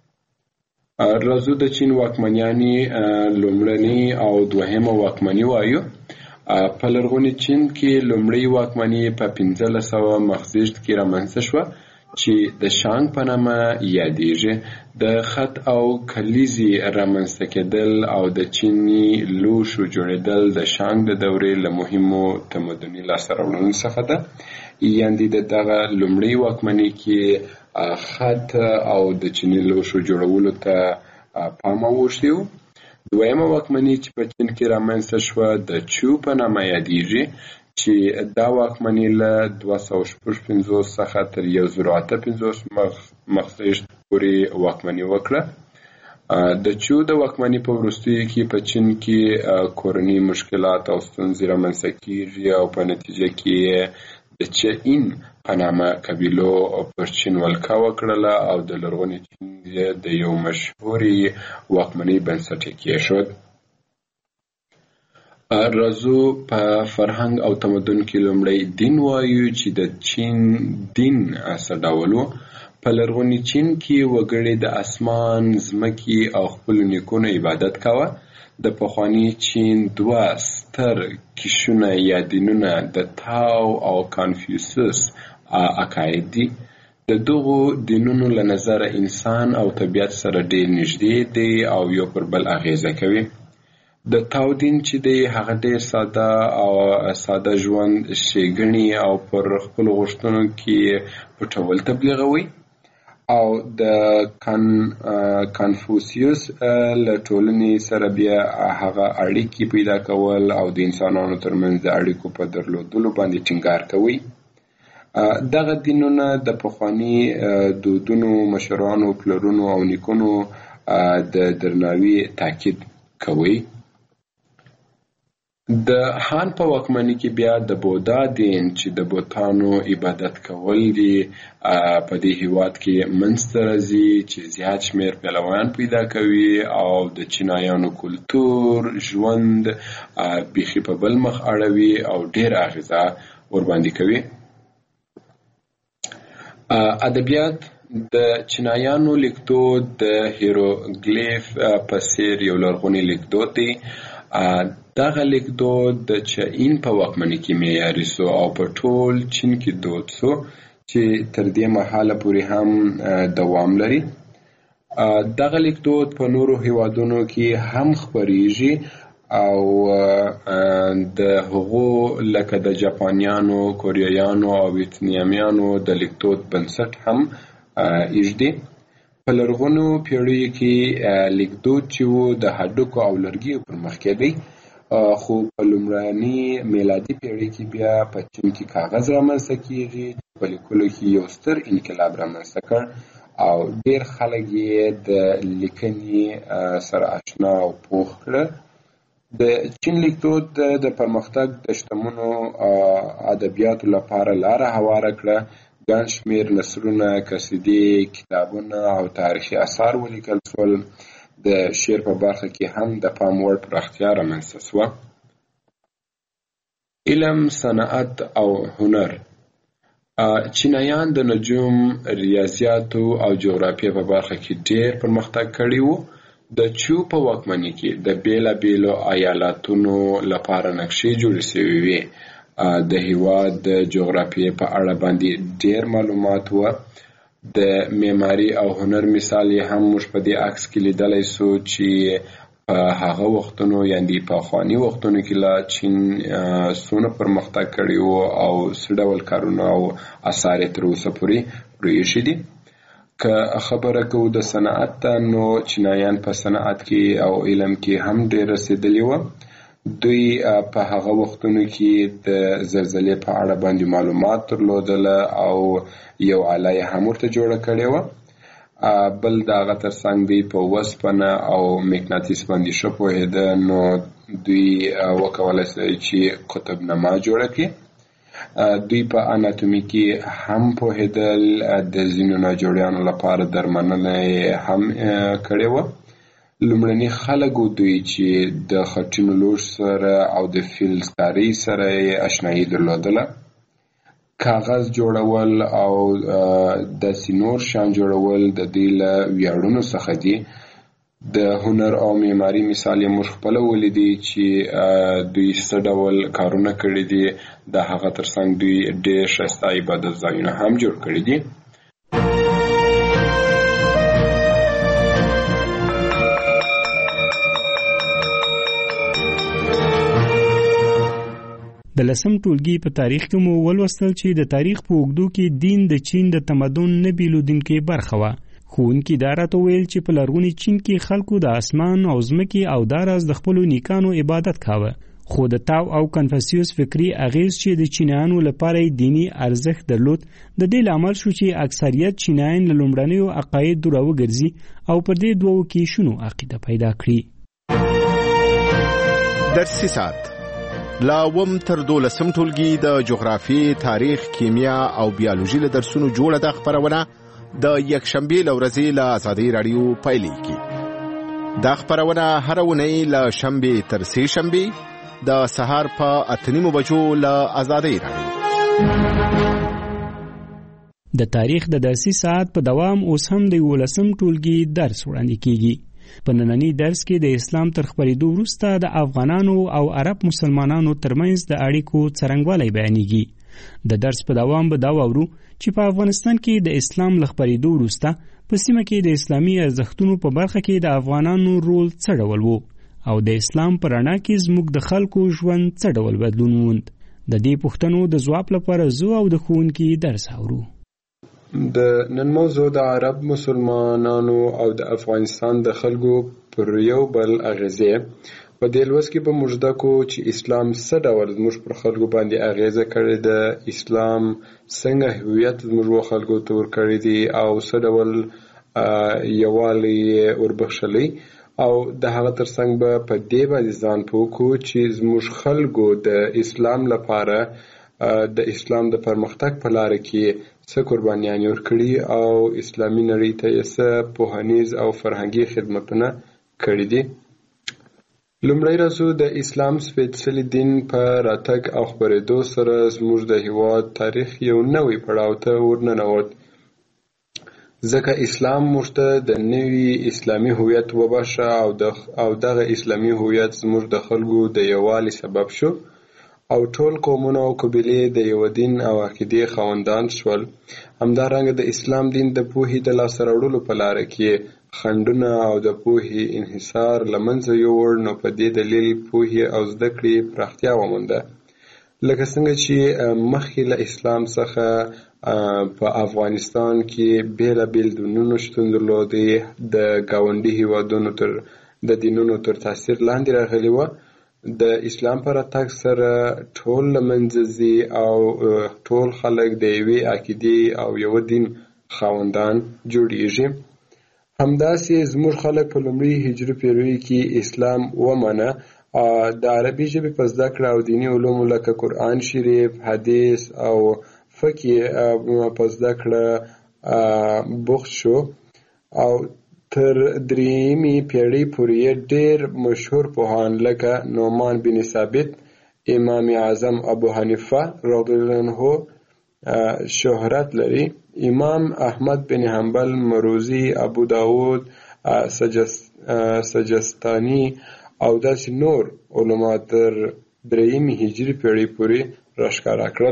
راځو د چین واکمنیانې لومړنۍ او دوهمه واکمني وایو. په لرغوني چین کې لومړی واکمني په 1500 مخزیږد کې رامنځته شوه چې د شانګ په نامه یادېږي. د خط او کلیزې رامنځته کېدل او د چیني لوښو جوړېدل د شانګ د دورې له مهمو تمدني لاسته راوړنو څخه ده. یعنې د دغه لومړۍ واکمنۍ کې خط او د چیني لوښو جوړولو ته پام اوښتی و. دویمه واکمنۍ چې په چین کې رامنځته شوه د چو په نامه یادېږي چې دا واکمني له 255 څخه تر 1058 مخزیږد پورې واکمني وکړه. د چو د واکمني په وروستیو کې په چین کې کورني مشکلات او ستونزې رامنځته کیږي او په نتیجه کې د چین په نامه قبیلو پر چین ولکه وکړله او د لرغوني چین د یو مشهورې واکمنۍ بنسټ یې کېښود. راځو په فرهنګ او تمدن کې لومړی دین وایو چې د چین دین څه ډول و. په لرغوني چین کې وګړي د اسمان، ځمکې او خپلو نیکونو عبادت کاوه. د پخواني چین دوه ستر کیشونه یا دینونه د تاو او کانفیوسس عقاید دي. د دغو دینونو له نظره انسان او طبیعت سره ډېر نږدې دی او یو پر بل اغیزه کوي. د تاو دین چې دی هغه ډېر ساده ژوند ښېګڼې او پر خپلو غوښتنو کې پټول تبلیغوي او د کانفوسیوس له ټولنې سره بیا هغه اړیکې پیدا کول او د انسانانو ترمنځ د اړیکو په درلودلو باندې ټینګار کوي. دغه دینونه د پخواني دودونو، مشرانو، پلرونو او نیکونو د درناوي تاکید کوي. د هان په واکمنۍ کې بیا د بودا دین چې د بوتانو عبادت کول دي په دې هیواد کې منځته راځي چې زیات شمېر پهلوان پیدا کوي او د چینایانو کلتور، ژوند بیخي په بل مخ اړوي او ډېر اغیزه ورباندې کوي. ادبیات د چینایانو لیکدود د هیروګلیف په څېر یو لرغونی لیکدود دی. دغه لیکدود د چین په واکمنۍ کې معیاري سو او په ټول چین کې دود سو چې تر دې مهاله پورې هم دوام لري. دغه لیکدود په نورو هیوادونو کې هم خپریږي او د هغو لکه د جاپانیانو، کوریایانو او ویتنامیانو د لیکدود بنسټ هم ایږدي. په لرغونو پیړیو کې لیکدود چې و د هډوکو او لرګیو پر مخ کېدی، خو په لومړني میلادي پیړۍ کې بیا په چین کې کاغذ رامنځته کیږي چې په لیکلو کې یو ستر انقلاب رامنځته کړ او ډېر خلک یې د لیکنې سره آشنا او پوه کړه. د چین لیکدود د پرمختګ د شتمنو ادبیاتو لپاره لاره هواره کړه. ګڼ شمېر نثرونه، قصیدې، کتابونه او تاریخي اثار ولیکل شول. د شعر په برخه کې هم د پام وړ پراختیا رامنځته شوه. علم، صنعت او هنر. چینایان د نجوم، ریاضیاتو او جغرافیې په برخه کې ډېر پرمختګ کړی و. د چو په واکمنۍ کې د بیلابیلو ایالاتونو لپاره نقشې جوړې شوې وې. د هېواد د جغرافیې په اړه باندې ډېر معلومات و. د معماري او هنر مثال یې هم موږ په دې عکس کې لیدلی سو چې په هغه وختونو یعنې پخواني وختونو کې لا چین څونه پرمختګ کړی و او څه ډول کارونه او اثار یې تر اوسه پورې پرېښي دي. که خبره کوو د صنعت ته، نو چینایان په صنعت کې او علم کې هم ډېر رسېدلي وو. دوی په هغه وختونو کې د زلزلې په اړه باندې معلومات درلودله او یو آله یې هم ورته جوړه کړې وه. بل د هغه تر څنګ دوی په وسپنه او مقناطیس باندې ښه پوهېده، نو دوی وکولی شي چې قطبنما جوړه کړي. دوی په اناتومي کې هم پوهېدل، د ځینو ناجوړیانو لپاره درملنه هم کړې وه. لومړني خلک دوی چې د خټینو لوښ سره او د فلزکارۍ سره اشنایي درلودله. کاغذ جوړول او داسې نور شیان جوړول د دوی له ویاړونو څخه دي. د هنر او معماري مثال یې موږ خپله ولیدي چې دوی څه ډول کارونه کړي دي. د هغه تر څنګ دوی ډېر ښایسته عبادت ځایونه هم جوړ کړي دي. د 10م ټولګي په تاریخ کې مو ولوستل چې د تاریخ په اوږدو کې دین د چین د تمدن نه بیلودونکې برخه وه. ښوونکي دا راته ویل چې په لرغوني چین کې خلکو د اسمان او ځمکې او داراز د خپلو نیکانو عبادت کاوه. خو د تاو او کنفوسیوس فکري اغیز چې د چینایانو لپاره دینی ارزښت درلود، د دې لامل شو چې اکثریت چینایان له لومړنیو عقایدو راوګرځي او پر دې دوو کې شنو عقیده پیدا کړي. درسي ساعت لا وم تر 12م ټولګي د جغرافي، تاریخ، کیمیا او بیولوژي له درسونو جوړه ده خبرونه د یکشنبې له ورځې له آزادۍ راډیو پیلېږي. دا خبرونه هره اونۍ له شنبې تر سې شنبې د سهار په 8:30 بجو له آزادۍ راډیو. د تاریخ د درسي ساعت په دوام اوس هم د 11م ټولګي درس وړاندې کیږي. په نننی درس کې د اسلام تر خپرېدو وروسته د افغانانو او عرب مسلمانانو ترمنځ د اړیکو څرنګوالی بیانېږي. د درس په دوام به دا واورو چې په افغانستان کې د اسلام له خپرېدو وروسته په سیمه کې د اسلامي ارزښتونو په برخه کې د افغانانو رول څه ډول و او د اسلام په رڼا کې زموږ د خلکو ژوند څه ډول بدلون وموند. د دې پوښتنو د ځواب لپاره زه او د ښوونکي درس اورو. د نن موضوع د عرب مسلمانانو او د افغانستان د خلکو پر یو بل اغیزې. په دې لوست کې به موږ زده کوو چې اسلام څه ډول زموږ پر خلکو باندې اغیزه کړې ده، اسلام څنګه هویت زموږ خلکو ته ورکړی دی او څه ډول یووالی وربخښلی، او د هغه ترڅنګ به په دې باندې ځان پوه کړو چې زموږ خلکو د اسلام لپاره د اسلام د پرمختګ په لاره کې څه قربانیانې ورکړي او اسلامي نړۍ ته یې څه پوهنیز او فرهنګي خدمتونه کړي دي. لومړی راځو د اسلام سپېڅلي دین په راتګ او خپرېدو سره زموږ د هېواد تاریخ یو نوی پړاو ته ورننوت، ځکه اسلام موږ ته د نوي اسلامي هویت وبښه او دغه اسلامي هویت زموږ د خلکو د یووالي سبب شو او ټول قومونه او قبیلې د یو دین او عقیدې خاوندان شول. همدارنګه د اسلام دین د پوهې د لاسته راوړلو په لاره کې خنډونه او د پوهې انحصار له منځه یووړ، نو په دې دلیل پوهې او زده کړې پراختیا ومونده. لکه څنګه چې مخکې له اسلام څخه په افغانستان کې بېلابېل دینونه شتون درلودې، د ګاونډي هېوادونو د دینونو تر تاثیر لاندې راغلي وه. د اسلام پر راتګ سره ټول له منځه ځي او ټول خلک د یوې عقیدې او یو دین خاوندان جوړیږي. همداسې زموږ خلک په لومړي هجري پیړۍ کې اسلام ومنه. د عربي ژبې په زده کړه او دیني علومو لکه قرآن شریف، حدیث او فلسفه کې په زده کړه بوخت شو او تر دریمې پیړۍ پورې ډېر مشهور پوهان لکه نعمان بن ثابت، امام اعظم ابو حنیفه رضی الله عنه شهرت لري. امام احمد بن حنبل، مروزی، ابو داود سجستانی او داسې نور علما تر دریمې هجري پیړۍ پورې راښکاره کړل.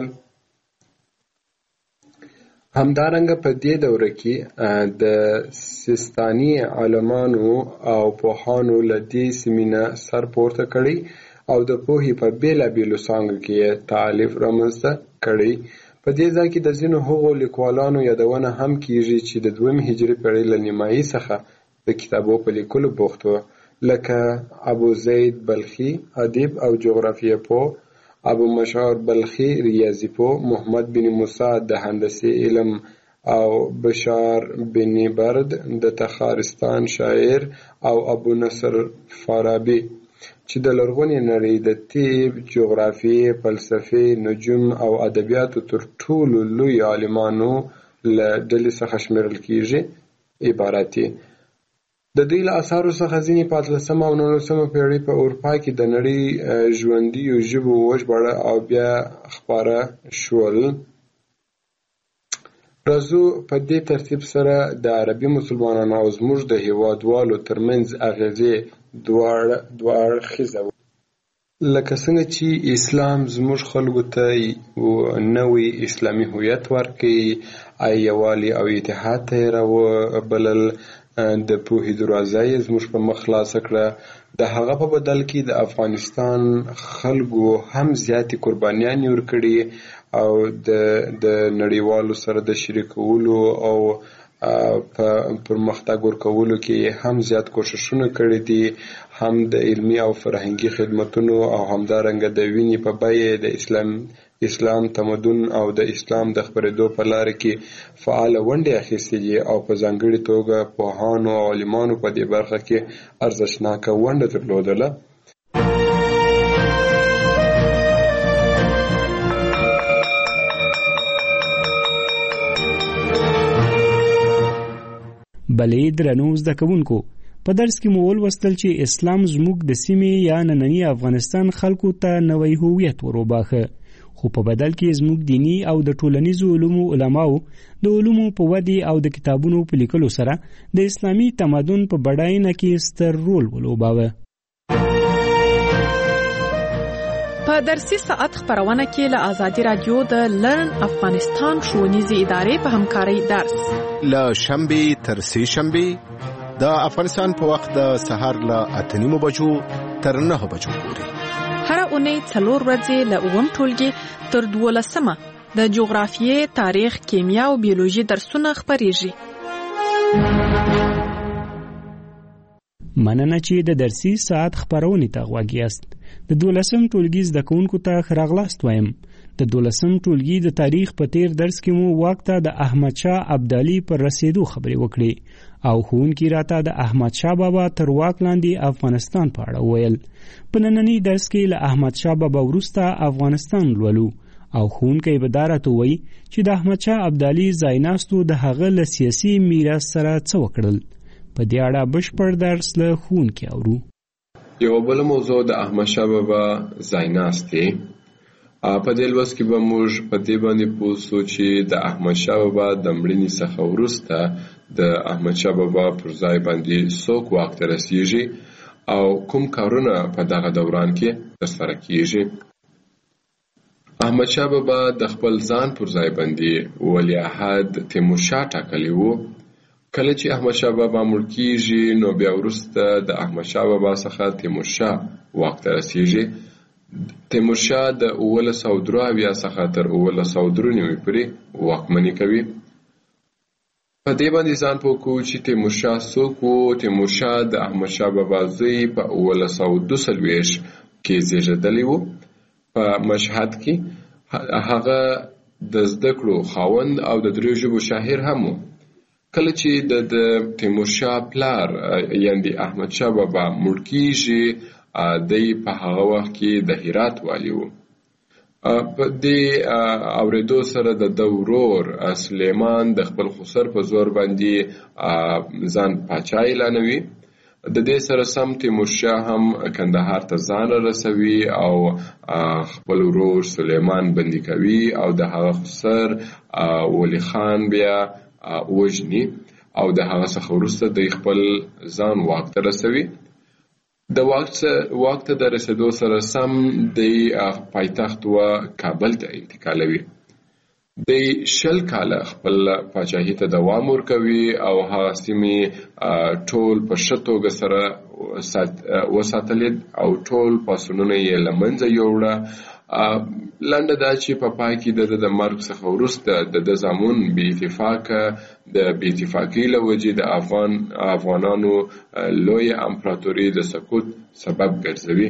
همدارنګه په دې دوره کې د سیستاني عالمانو او پوهانو له دې سیمې نه سر پورته کړی او د پوهې په بېلابېلو څانګو کې تالیف رامنځته کړی. په دې ځای کې د ځینو هغو لیکوالانو یادونه هم کیږي چې د 2 هجري پیړۍ له نیمایي څخه د کتابو په لیکلو بوخت وو، لکه ابو زید بلخي ادیب او جغرافیه پوه، ابو مشعر بلخي ریاضي پوه، محمد بن موسی د هندسي علم او بشار بن برد د تخارستان شاعر او ابو نصر فارابي چې د لرغونې نړۍ د طب، جغرافیې، فلسفې، نجوم او ادبیاتو تر ټولو لوی عالمانو له ډلې څخه شمیرل کیږي عبارت دي. د دوی له اثارو څخه ځینې په 18 او 19 پیړۍ په اروپا کې د نړۍ ژوندیو ژبو وژباړه او بیا خپاره شول. راځو په دې ترتیب سره د عربي مسلمانانو او زموږ د هیوادوالو ترمنځ اغیزې دوه اړخیزه وه. لکه څنګه چې اسلام زموږ خلکو ته نوی اسلامي هویت ورکړي، یووالی او اتحاد ته یې راوبلل، د پوهې دروازه یې زموږ په مخ خلاصه کړه. د هغه په بدل کې د افغانستان خلکو هم زیاتې قربانیانې ورکړي او د نړیوالو سره د شریکولو او په پرمختګ ورکولو کې هم زیات کوششونه کړي دي، هم د علمي او فرهنګي خدمتونو او همدارنګه د وینې په بیه د اسلام تمدن او د اسلام د خپرېدو په لاره کې فعاله ونډې اخیستې دي او په ځانګړې توګه پوهانو او عالمانو په دې برخه کې ارزښتناکه ونډه درلودله. بلې درنو زده کوونکو، په درس کې مو ولوستل چې اسلام زموږ د سیمې یا ننني افغانستان خلکو ته نوی هویت وروباخه، خو په بدل کې زموږ دینی او د ټولنیزو علومو علماو د علومو په ودې او د کتابونو په لیکلو سره د اسلامي تمدن په بډاینه کې ستر رول ولوباوه. په درسي ساعت خبرونه کې له آزادي رادیو د لرن افغانستان ښوونیزې ادارې په همکارۍ درس له شنبې تر سې شنبې د افغانستان په وخت د سهار له 8:30 بجو تر 9 بجو پورې، هر اونۍ 4 ورځې له 9 ټولګي تر 12 د جغرافیې، تاریخ، کیمیا او بیولوژي درسونه خبرېږي. مننه چې د درسي ساعت خبرونې ته غوږ یاست. د 12 ټولګي زده کوونکو ته ښه راغلاست وایم. د 12 ټولګي د تاریخ په تیر درس کې مو واک ته د احمد شاه ابدالي پر رسیدو خبرې وکړې او ښوونکي راته د احمد شاه بابا تر واک لاندې افغانستان په اړه وویل. په ننني درس کې له احمد شاه بابا وروسته افغانستان لولو او ښوونکی به دا راته وایي چې د احمد شاه ابدالي ځایناستو د هغه له سیاسي میراث سره څه وکړل. په دې اړه بشپړ درس له ښوونکي اورو. یو بل موضوع د احمد شاه بابا ځایناست دی. په دې لوست کې به موږ په دې باندې پوه شو چې د احمد شاه بابا د مړینې څخه وروسته د احمد شاه بابا پر ځای باندې څوک واک ته رسیږي او کوم کارونه په دغه دوران کې ترسره کیږي. احمد شاه بابا د خپل ځان پر ځای باندې ولیعهد تیمورشاه ټاکلی و. کله چې احمد شاه بابا مړ کیږي نو بیا وروسته د احمد شاه بابا څخه تیمورشاه واک ته رسیږي. تیمورشاه د 1903 څخه تر 1903 پورې واکمني کوي. په دې باندې ځان پوه کوو چې تیمورشاه څوک و. تیمورشاه د احمد شاه بابا زوی په 1942 کې زیږېدلی و. په مشهد کې هغه د زده کړو خاوند او د 3 ژبو شاعر هم و. کله چې د تیمورشاه پلار یعنی احمد شاه بابا مړ کیږي، دی په هغه وخت کې د هرات والی و. په دې اوریدو سره د ورور سلیمان د خپل خسر په زور باندې ځان پاچا اعلانوي. د دې سره سم تیمورشاه هم کندهار ته ځان رسوي او خپل ورور سلیمان بندي کوي او د هغه خسر ولی خان بیا وژني او د هغه څخه وروسته د خپل ځان واک ته رسوي. د واک ته د رسیدو سره سم د پایتخت و کابل ته انتقالوي. د 20 کاله خپل پاچاهي ته دوام ورکوي او هغه سیمې ټول په ښه توګه سره وساتلې او ټول پاڅونونه یې له منځه یوړه. لنډه دا چې په پای کې د مرګ څخه وروسته د زامن بې اتفاقۍ له وجې د افغانانو لویه امپراتوري د سقوط سبب ګرځوي.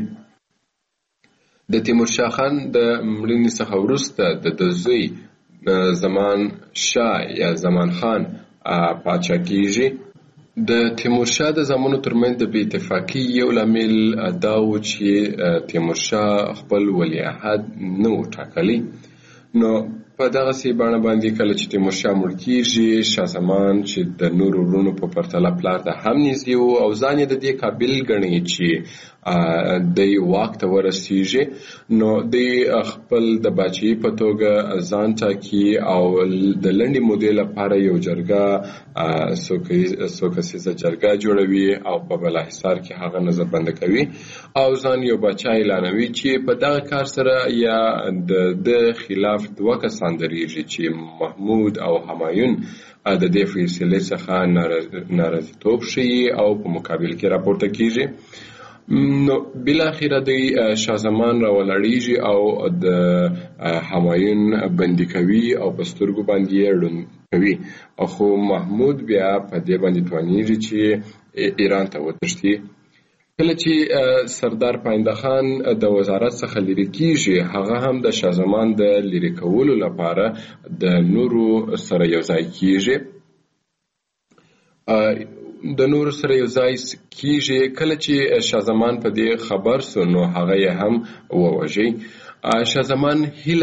د تیمورشاه خان د مړینې څخه وروسته د زوی زمان شاه یا زمان خان پاچا کیږي. د تیمورشاه د زامنو ترمنځ د بې اتفاقۍ یو لامل دا و چې تیمورشاه خپل ولیعهد نه و ټاکلی. نو په دغسې بڼه باندې کله چې تیمورشاه مړ کیږي، شاه زمان چې د نورو وروڼو په پرتله پلار ته هم نږدې و او ځان یې د دې قابل ګڼي چې دی واک ته ورسیږي، نو دی خپل د باچایي په توګه ځان ټاکي او د لنډې مودې لپاره یو جرګه څو کسیزه جرګه جوړوي او په بالاحصار کې هغه نظربنده کوي او ځان یو باچا اعلانوي چې په دغه کار سره یا د خلاف 2 کسان درېږي چې محمود او همایون د دې فیصلې څخه ناراضیتوب ښیي او په مقابل کې راپورته کیږي. نو بالاخره د شاه زمان راولاړیږي او د همایون بندي کوي او په سترګو باندې یې ړوند کوي. خو محمود بیا په دې باندې توانیږي چې ایران ته وتښتي. کله چې سردار پاینده خان د وزارت څخه لرې کیږي، هغه هم د شاه زمان د لرې کولو لپاره د نورو سره یو ځای کیږي. کله چې شاه زمان په دې خبر سو نو هغه یې هم ووژي. شاه زمان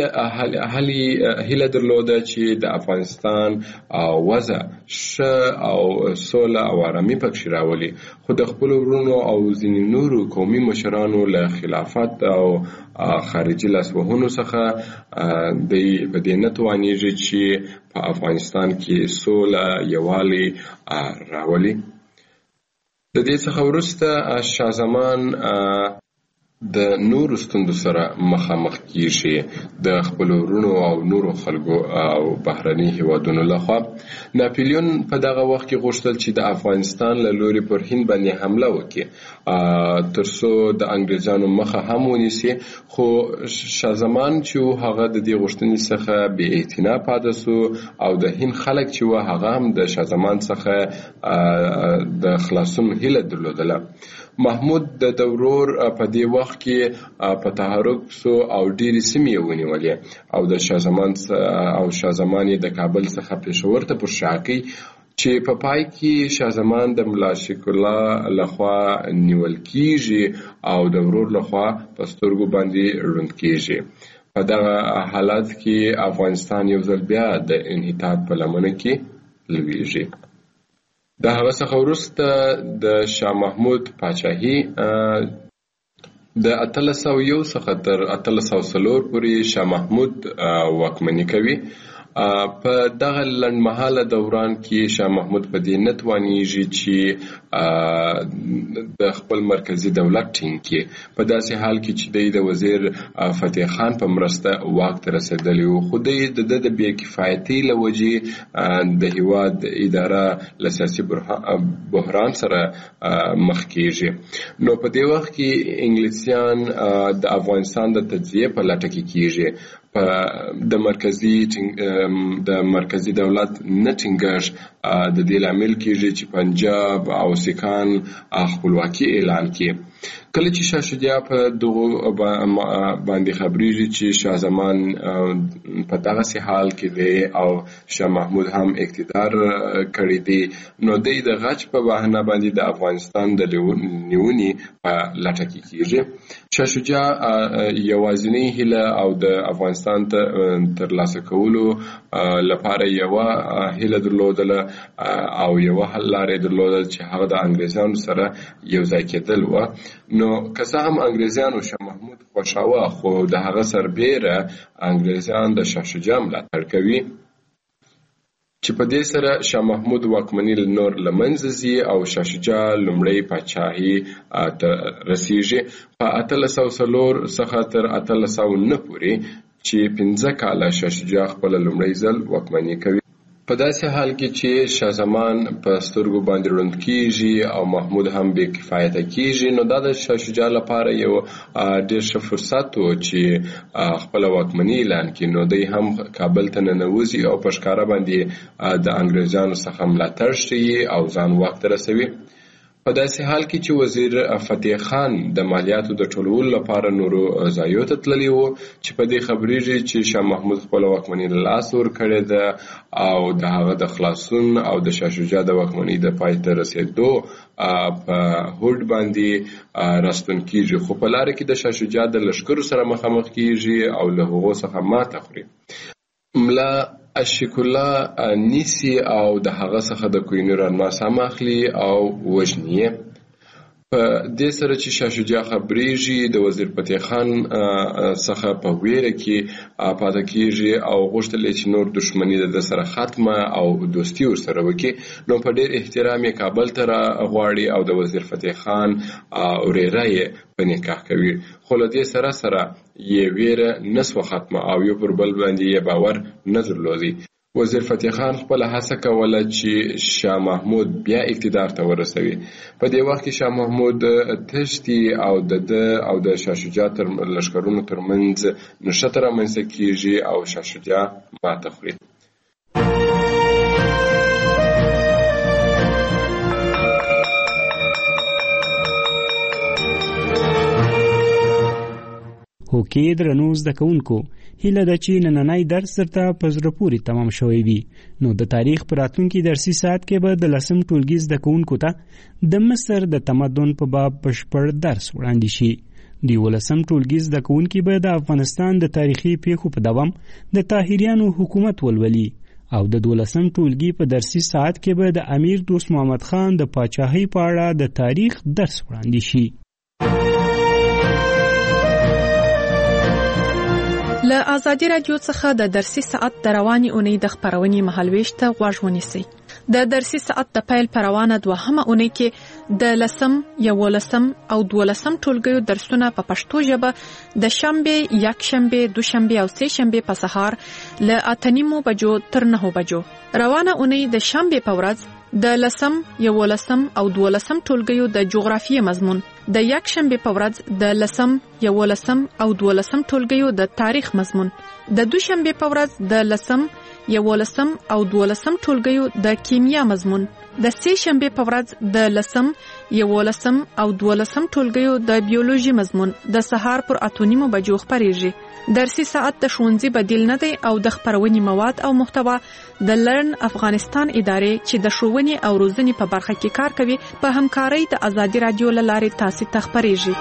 هیله درلوده چې د افغانستان وضع ښه او سوله او آرامي پکښې راولي، خو د خپلو وروڼو او ځینې نورو قومي مشرانو له خلافت او خارجي لاسوهنو څخه دی په دې نه توانیږي چې په افغانستان کې سوله یووالی راولي. د دې څخه وروسته شاه زمان د نورو ستونزو سره مخامخ کیږي د خپلو وروڼو او نورو خلکو او بهرني هیوادونو لخوا. ناپلیون په دغه وخت کې غوښتل چې د افغانستان له لوري پر هند باندې حمله وکړي ترڅو د انګریزانو مخه هم ونیسي، خو شاه زمان چې هغه د دې غوښتنې څخه بې اعتنا پاتې سو او د هند خلک چې هغه هم د شاه زمان څخه د خلاصون هیله درلودله. محمود د ورور په دې وخت کې په تحرک سو او ډېرې سیمې ونیولې او د شاه زمان یې د کابل څخه پېښور ته پر شا کړ چې په پای کې شاه زمان د ملا شیخ الله لخوا نیول کیږي او د ورور لخوا په سترګو باندې ړوند کیږي. په دغه حالت کې افغانستان یو ځل بیا د انحطاط په لمنه کې لویږي. د هغه څخه وروسته د شاه محمود پاچاهي د 1801 څخه تر 1804 پورې شاه محمود واکمني کوي. په دغه لنډمهاله دوران کې شاه محمود په دې نه توانیږي چې د خپل مرکزي دولت ټینګ کړي، په داسې حال کې چې د وزیر فتح خان په مرسته واک ته رسېدلی و، خو د بې کفایتۍ له وجې د هیواد اداره له سیاسي بحران سره مخ کیږي. نو په دې وخت کې انګلیسیان د افغانستان د تجزیې په لټه کې کیږي. د مرکزي دولت نه ټینګښت د دې لامل کیږي چې پنجاب او سیکان خپلواکي اعلان کړي. کله چې شاه شجاع په دغه باندې خبرېږي چې شاه زمان په دغسې حال کې دی او شاه محمود هم اقتدار کړی دی، نو دی د غچ په بهانه باندې د افغانستان د نیونې په لټه کې کیږي. شاه شجاع یوازینی هیله او د افغانستان ته ترلاسه کولو لپاره یو هیله درلودله او یو حل لارې درلوده چې هغه د انګریزانو سره یو ځای کېدل و. نو که څه هم انګریزانو شاه محمود خوښاوه خو د هغه سربیره انګریزان د شاه شجاع ملاتړ کوي چې په دې سره شاه محمود واکمني نور له منځه ځي او شاه شجاع لومړی پاچاهي ته رسیږي په 1804 څخه تر 1809 پورې چې 15 کاله شاه شجاع خپل لومړی ځل واکمني کوي. په داسې حال کې چې شاه زمان په سترګو باندې ړوند کیږي او محمود هم بې کفایته کیږي، نو دا د شاه شجاع لپاره یو ډېر ښه فرصت و چې خپل واکمني اعلان کړي. نو دی هم کابل ته ننوځي او په ښکاره باندې د انګریزانو څخه ملاتړ ښیي او ځان واک ته رسوي. په داسې حال کې چې وزیر فتح خان د مالیاتو د ټولولو لپاره نورو ځایو ته تللی و چې په دې خبرېږي چې شاه محمود خپل واکمني له لاسه ورکړې ده او د هغه د خلاصون او د شاه شجاع د واکمنۍ د پای ته رسېدو په هوډ باندې راستون کیږي، خو په لاره کې د شاه شجاع د لښکرو سره مخامخ کیږي او له هغو څخه ماته خوري. ملا اشیک الله نیسی او د هغه څخه د کوهینور الماس هم اخلي او وژني. په دې سره چې شاه شجاع خبرېږي د وزیر فتح خان څخه په ویره کې پاتې کیږي او غوښتل چې نور دښمني د سره ختمه او دوستي ورسره وکړي. نو په ډېر احترام یې کابل ته غواړي او د وزیر فتح خان وريره یې په نکاح کوي، خو له دې سره سره یې ویره نسوه ختمه او یو پر بل باندې یې باور نه درلودی. وزیر فتح خان خپل هڅه کوله چې شاه محمود بیا اقتدار ته ورسوي. په دې وخت کې شاه محمود تښتي او د شاه شجاع تر لښکرونو ترمنځ نښته رامنځته کیږي او شاه شجاع ماته خوري. هوکې درنو زده کوونکو، هیله ده چې نننی درس درته په زړه پورې تمام شوی وي. نو د تاریخ په راتلونکي درسي ساعت کې به د 10م ټولګي زده کوونکو ته د مصر د تمدن په باب بشپړ درس وړاندې شي. د 11م ټولګي زده کوونکي به د افغانستان د تاریخي پیښو په دوام د طاهریانو حکومت ولولي او د 12م ټولګي په درسي ساعت کې به د امیر دوست محمد خان د پاچاهۍ په اړه د تاریخ درس وړاندې شي. له آزادي رادیو څخه د درسي ساعت د رواني اونۍ د خبرونې مهالويش ته غوږ ونیسئ. د درسي ساعت د پیل پر روانه دوهمه اونۍ کې د 10م، 11م او 12م ټولګیو درسونه په پښتو ژبه د شنبه، یکشنبه، دوشنبه او سه شنبه په سهار له 8:30 بجو تر 9 بجو. روانه اونۍ د شنبه په ورځ د 10م، 11م او 12م ټولګیو د جغرافیې مضمون، د یکشنبه په ورځ د 10م، 11م او 12م ټولګیو د تاریخ مضمون، د دوشنبه په ورځ د 10م، 11م او 12م ټولګیو د کیمیا مضمون، د سه شنبه په ورځ د 10م، 11م او 12م ټولګیو د بیولوژي مضمون د سهار پر 8:30 بجو خبرېږي. درسي ساعت د ښوونځي بدیل نه دی او د خبرونې مواد او محتوا د لرن افغانستان ادارې چې د ښوونې او روزنې په برخه کې کار کوي په همکارۍ د آزادي رادیو له لارې تاسو ته خبرېږي.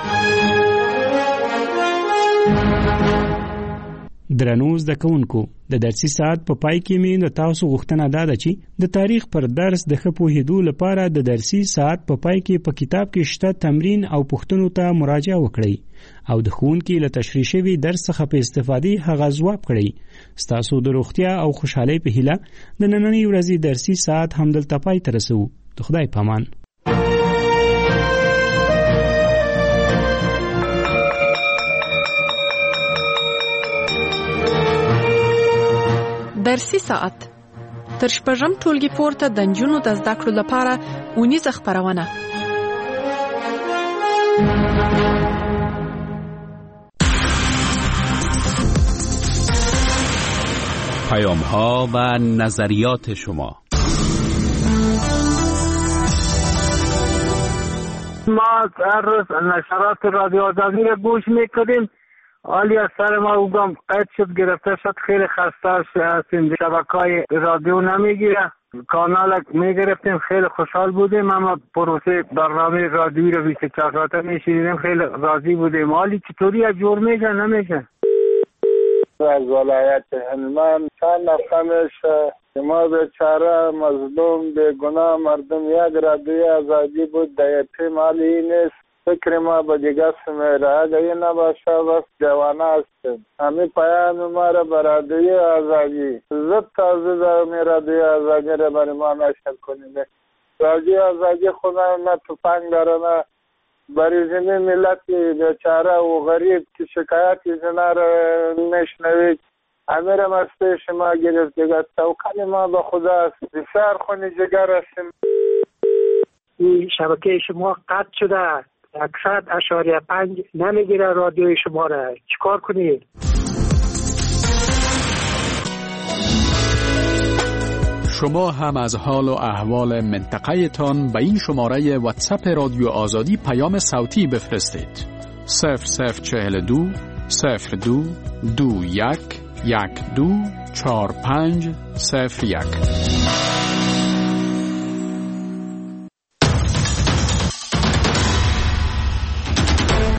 درنو زده کوونکو، د درسي ساعت په پای کې مې د تاسو غوښتنه ده چې د تاریخ پر درس د ښه پوهېدو لپاره د درسي ساعت په پای کې په کتاب کې شته تمرین او پوښتنو ته مراجعه وکړئ او د ښوونکي له تشریح شوي درس څخه په استفادې هغه ځواب کړئ. ستاسو د روغتیا او خوشحالۍ په هیله د نننۍ ورځې درسي ساعت همدلته پای ته رسوو. د خدای په امان. درسي ساعت تر شپږم ټولګي پورته د نجونو د زده کړو لپاره اونیزه خبرونه. پیام‌ها و نظریات شما. ما هر روز نشرات رادیو آزادی را گوش میکنیم. حالی از سر ما اوگم قید شد، گرفته شد، خیلی خسته هستیم، شبکه‌های رادیو نمیگیره. کانال میگرفتیم، خیلی خوشحال بودیم. اما پروسه برنامه رادیویی رو 24 ساعته میشنیدیم، خیلی راضی بودیم. حالی چطوری از جور میشه نمیشه؟ از ولایت هلمند چند نفر میشه ما بیچاره مظلوم بیگناه مردم یک رادیوی آزادی بود در تیم حالی نیست. فکر ما به دیگه سمیره اگر این نباشه وقت جوانه هستیم. همین پیام ما را به رادیوی آزادی زد تازه در می رادیوی آزادی را برای ما نشر کنیم. رادیوی آزادی خدا نه تفنگ داره نه برای زمین ملت بیچاره و غریب که شکایتی زنه را نشنوید. امیر مسته شما گرفت دیگه توکل ما به خدا است. بسیار خونی جگر هستیم. این شبکه شما قطع شده 100.5 نمیگیره رادیوی شما را، چیکار کنید؟ شما هم از حال و احوال منطقه تان به این شماره واتساپ رادیو آزادی پیام صوتی بفرستید. 0042 02 21 12 45 01.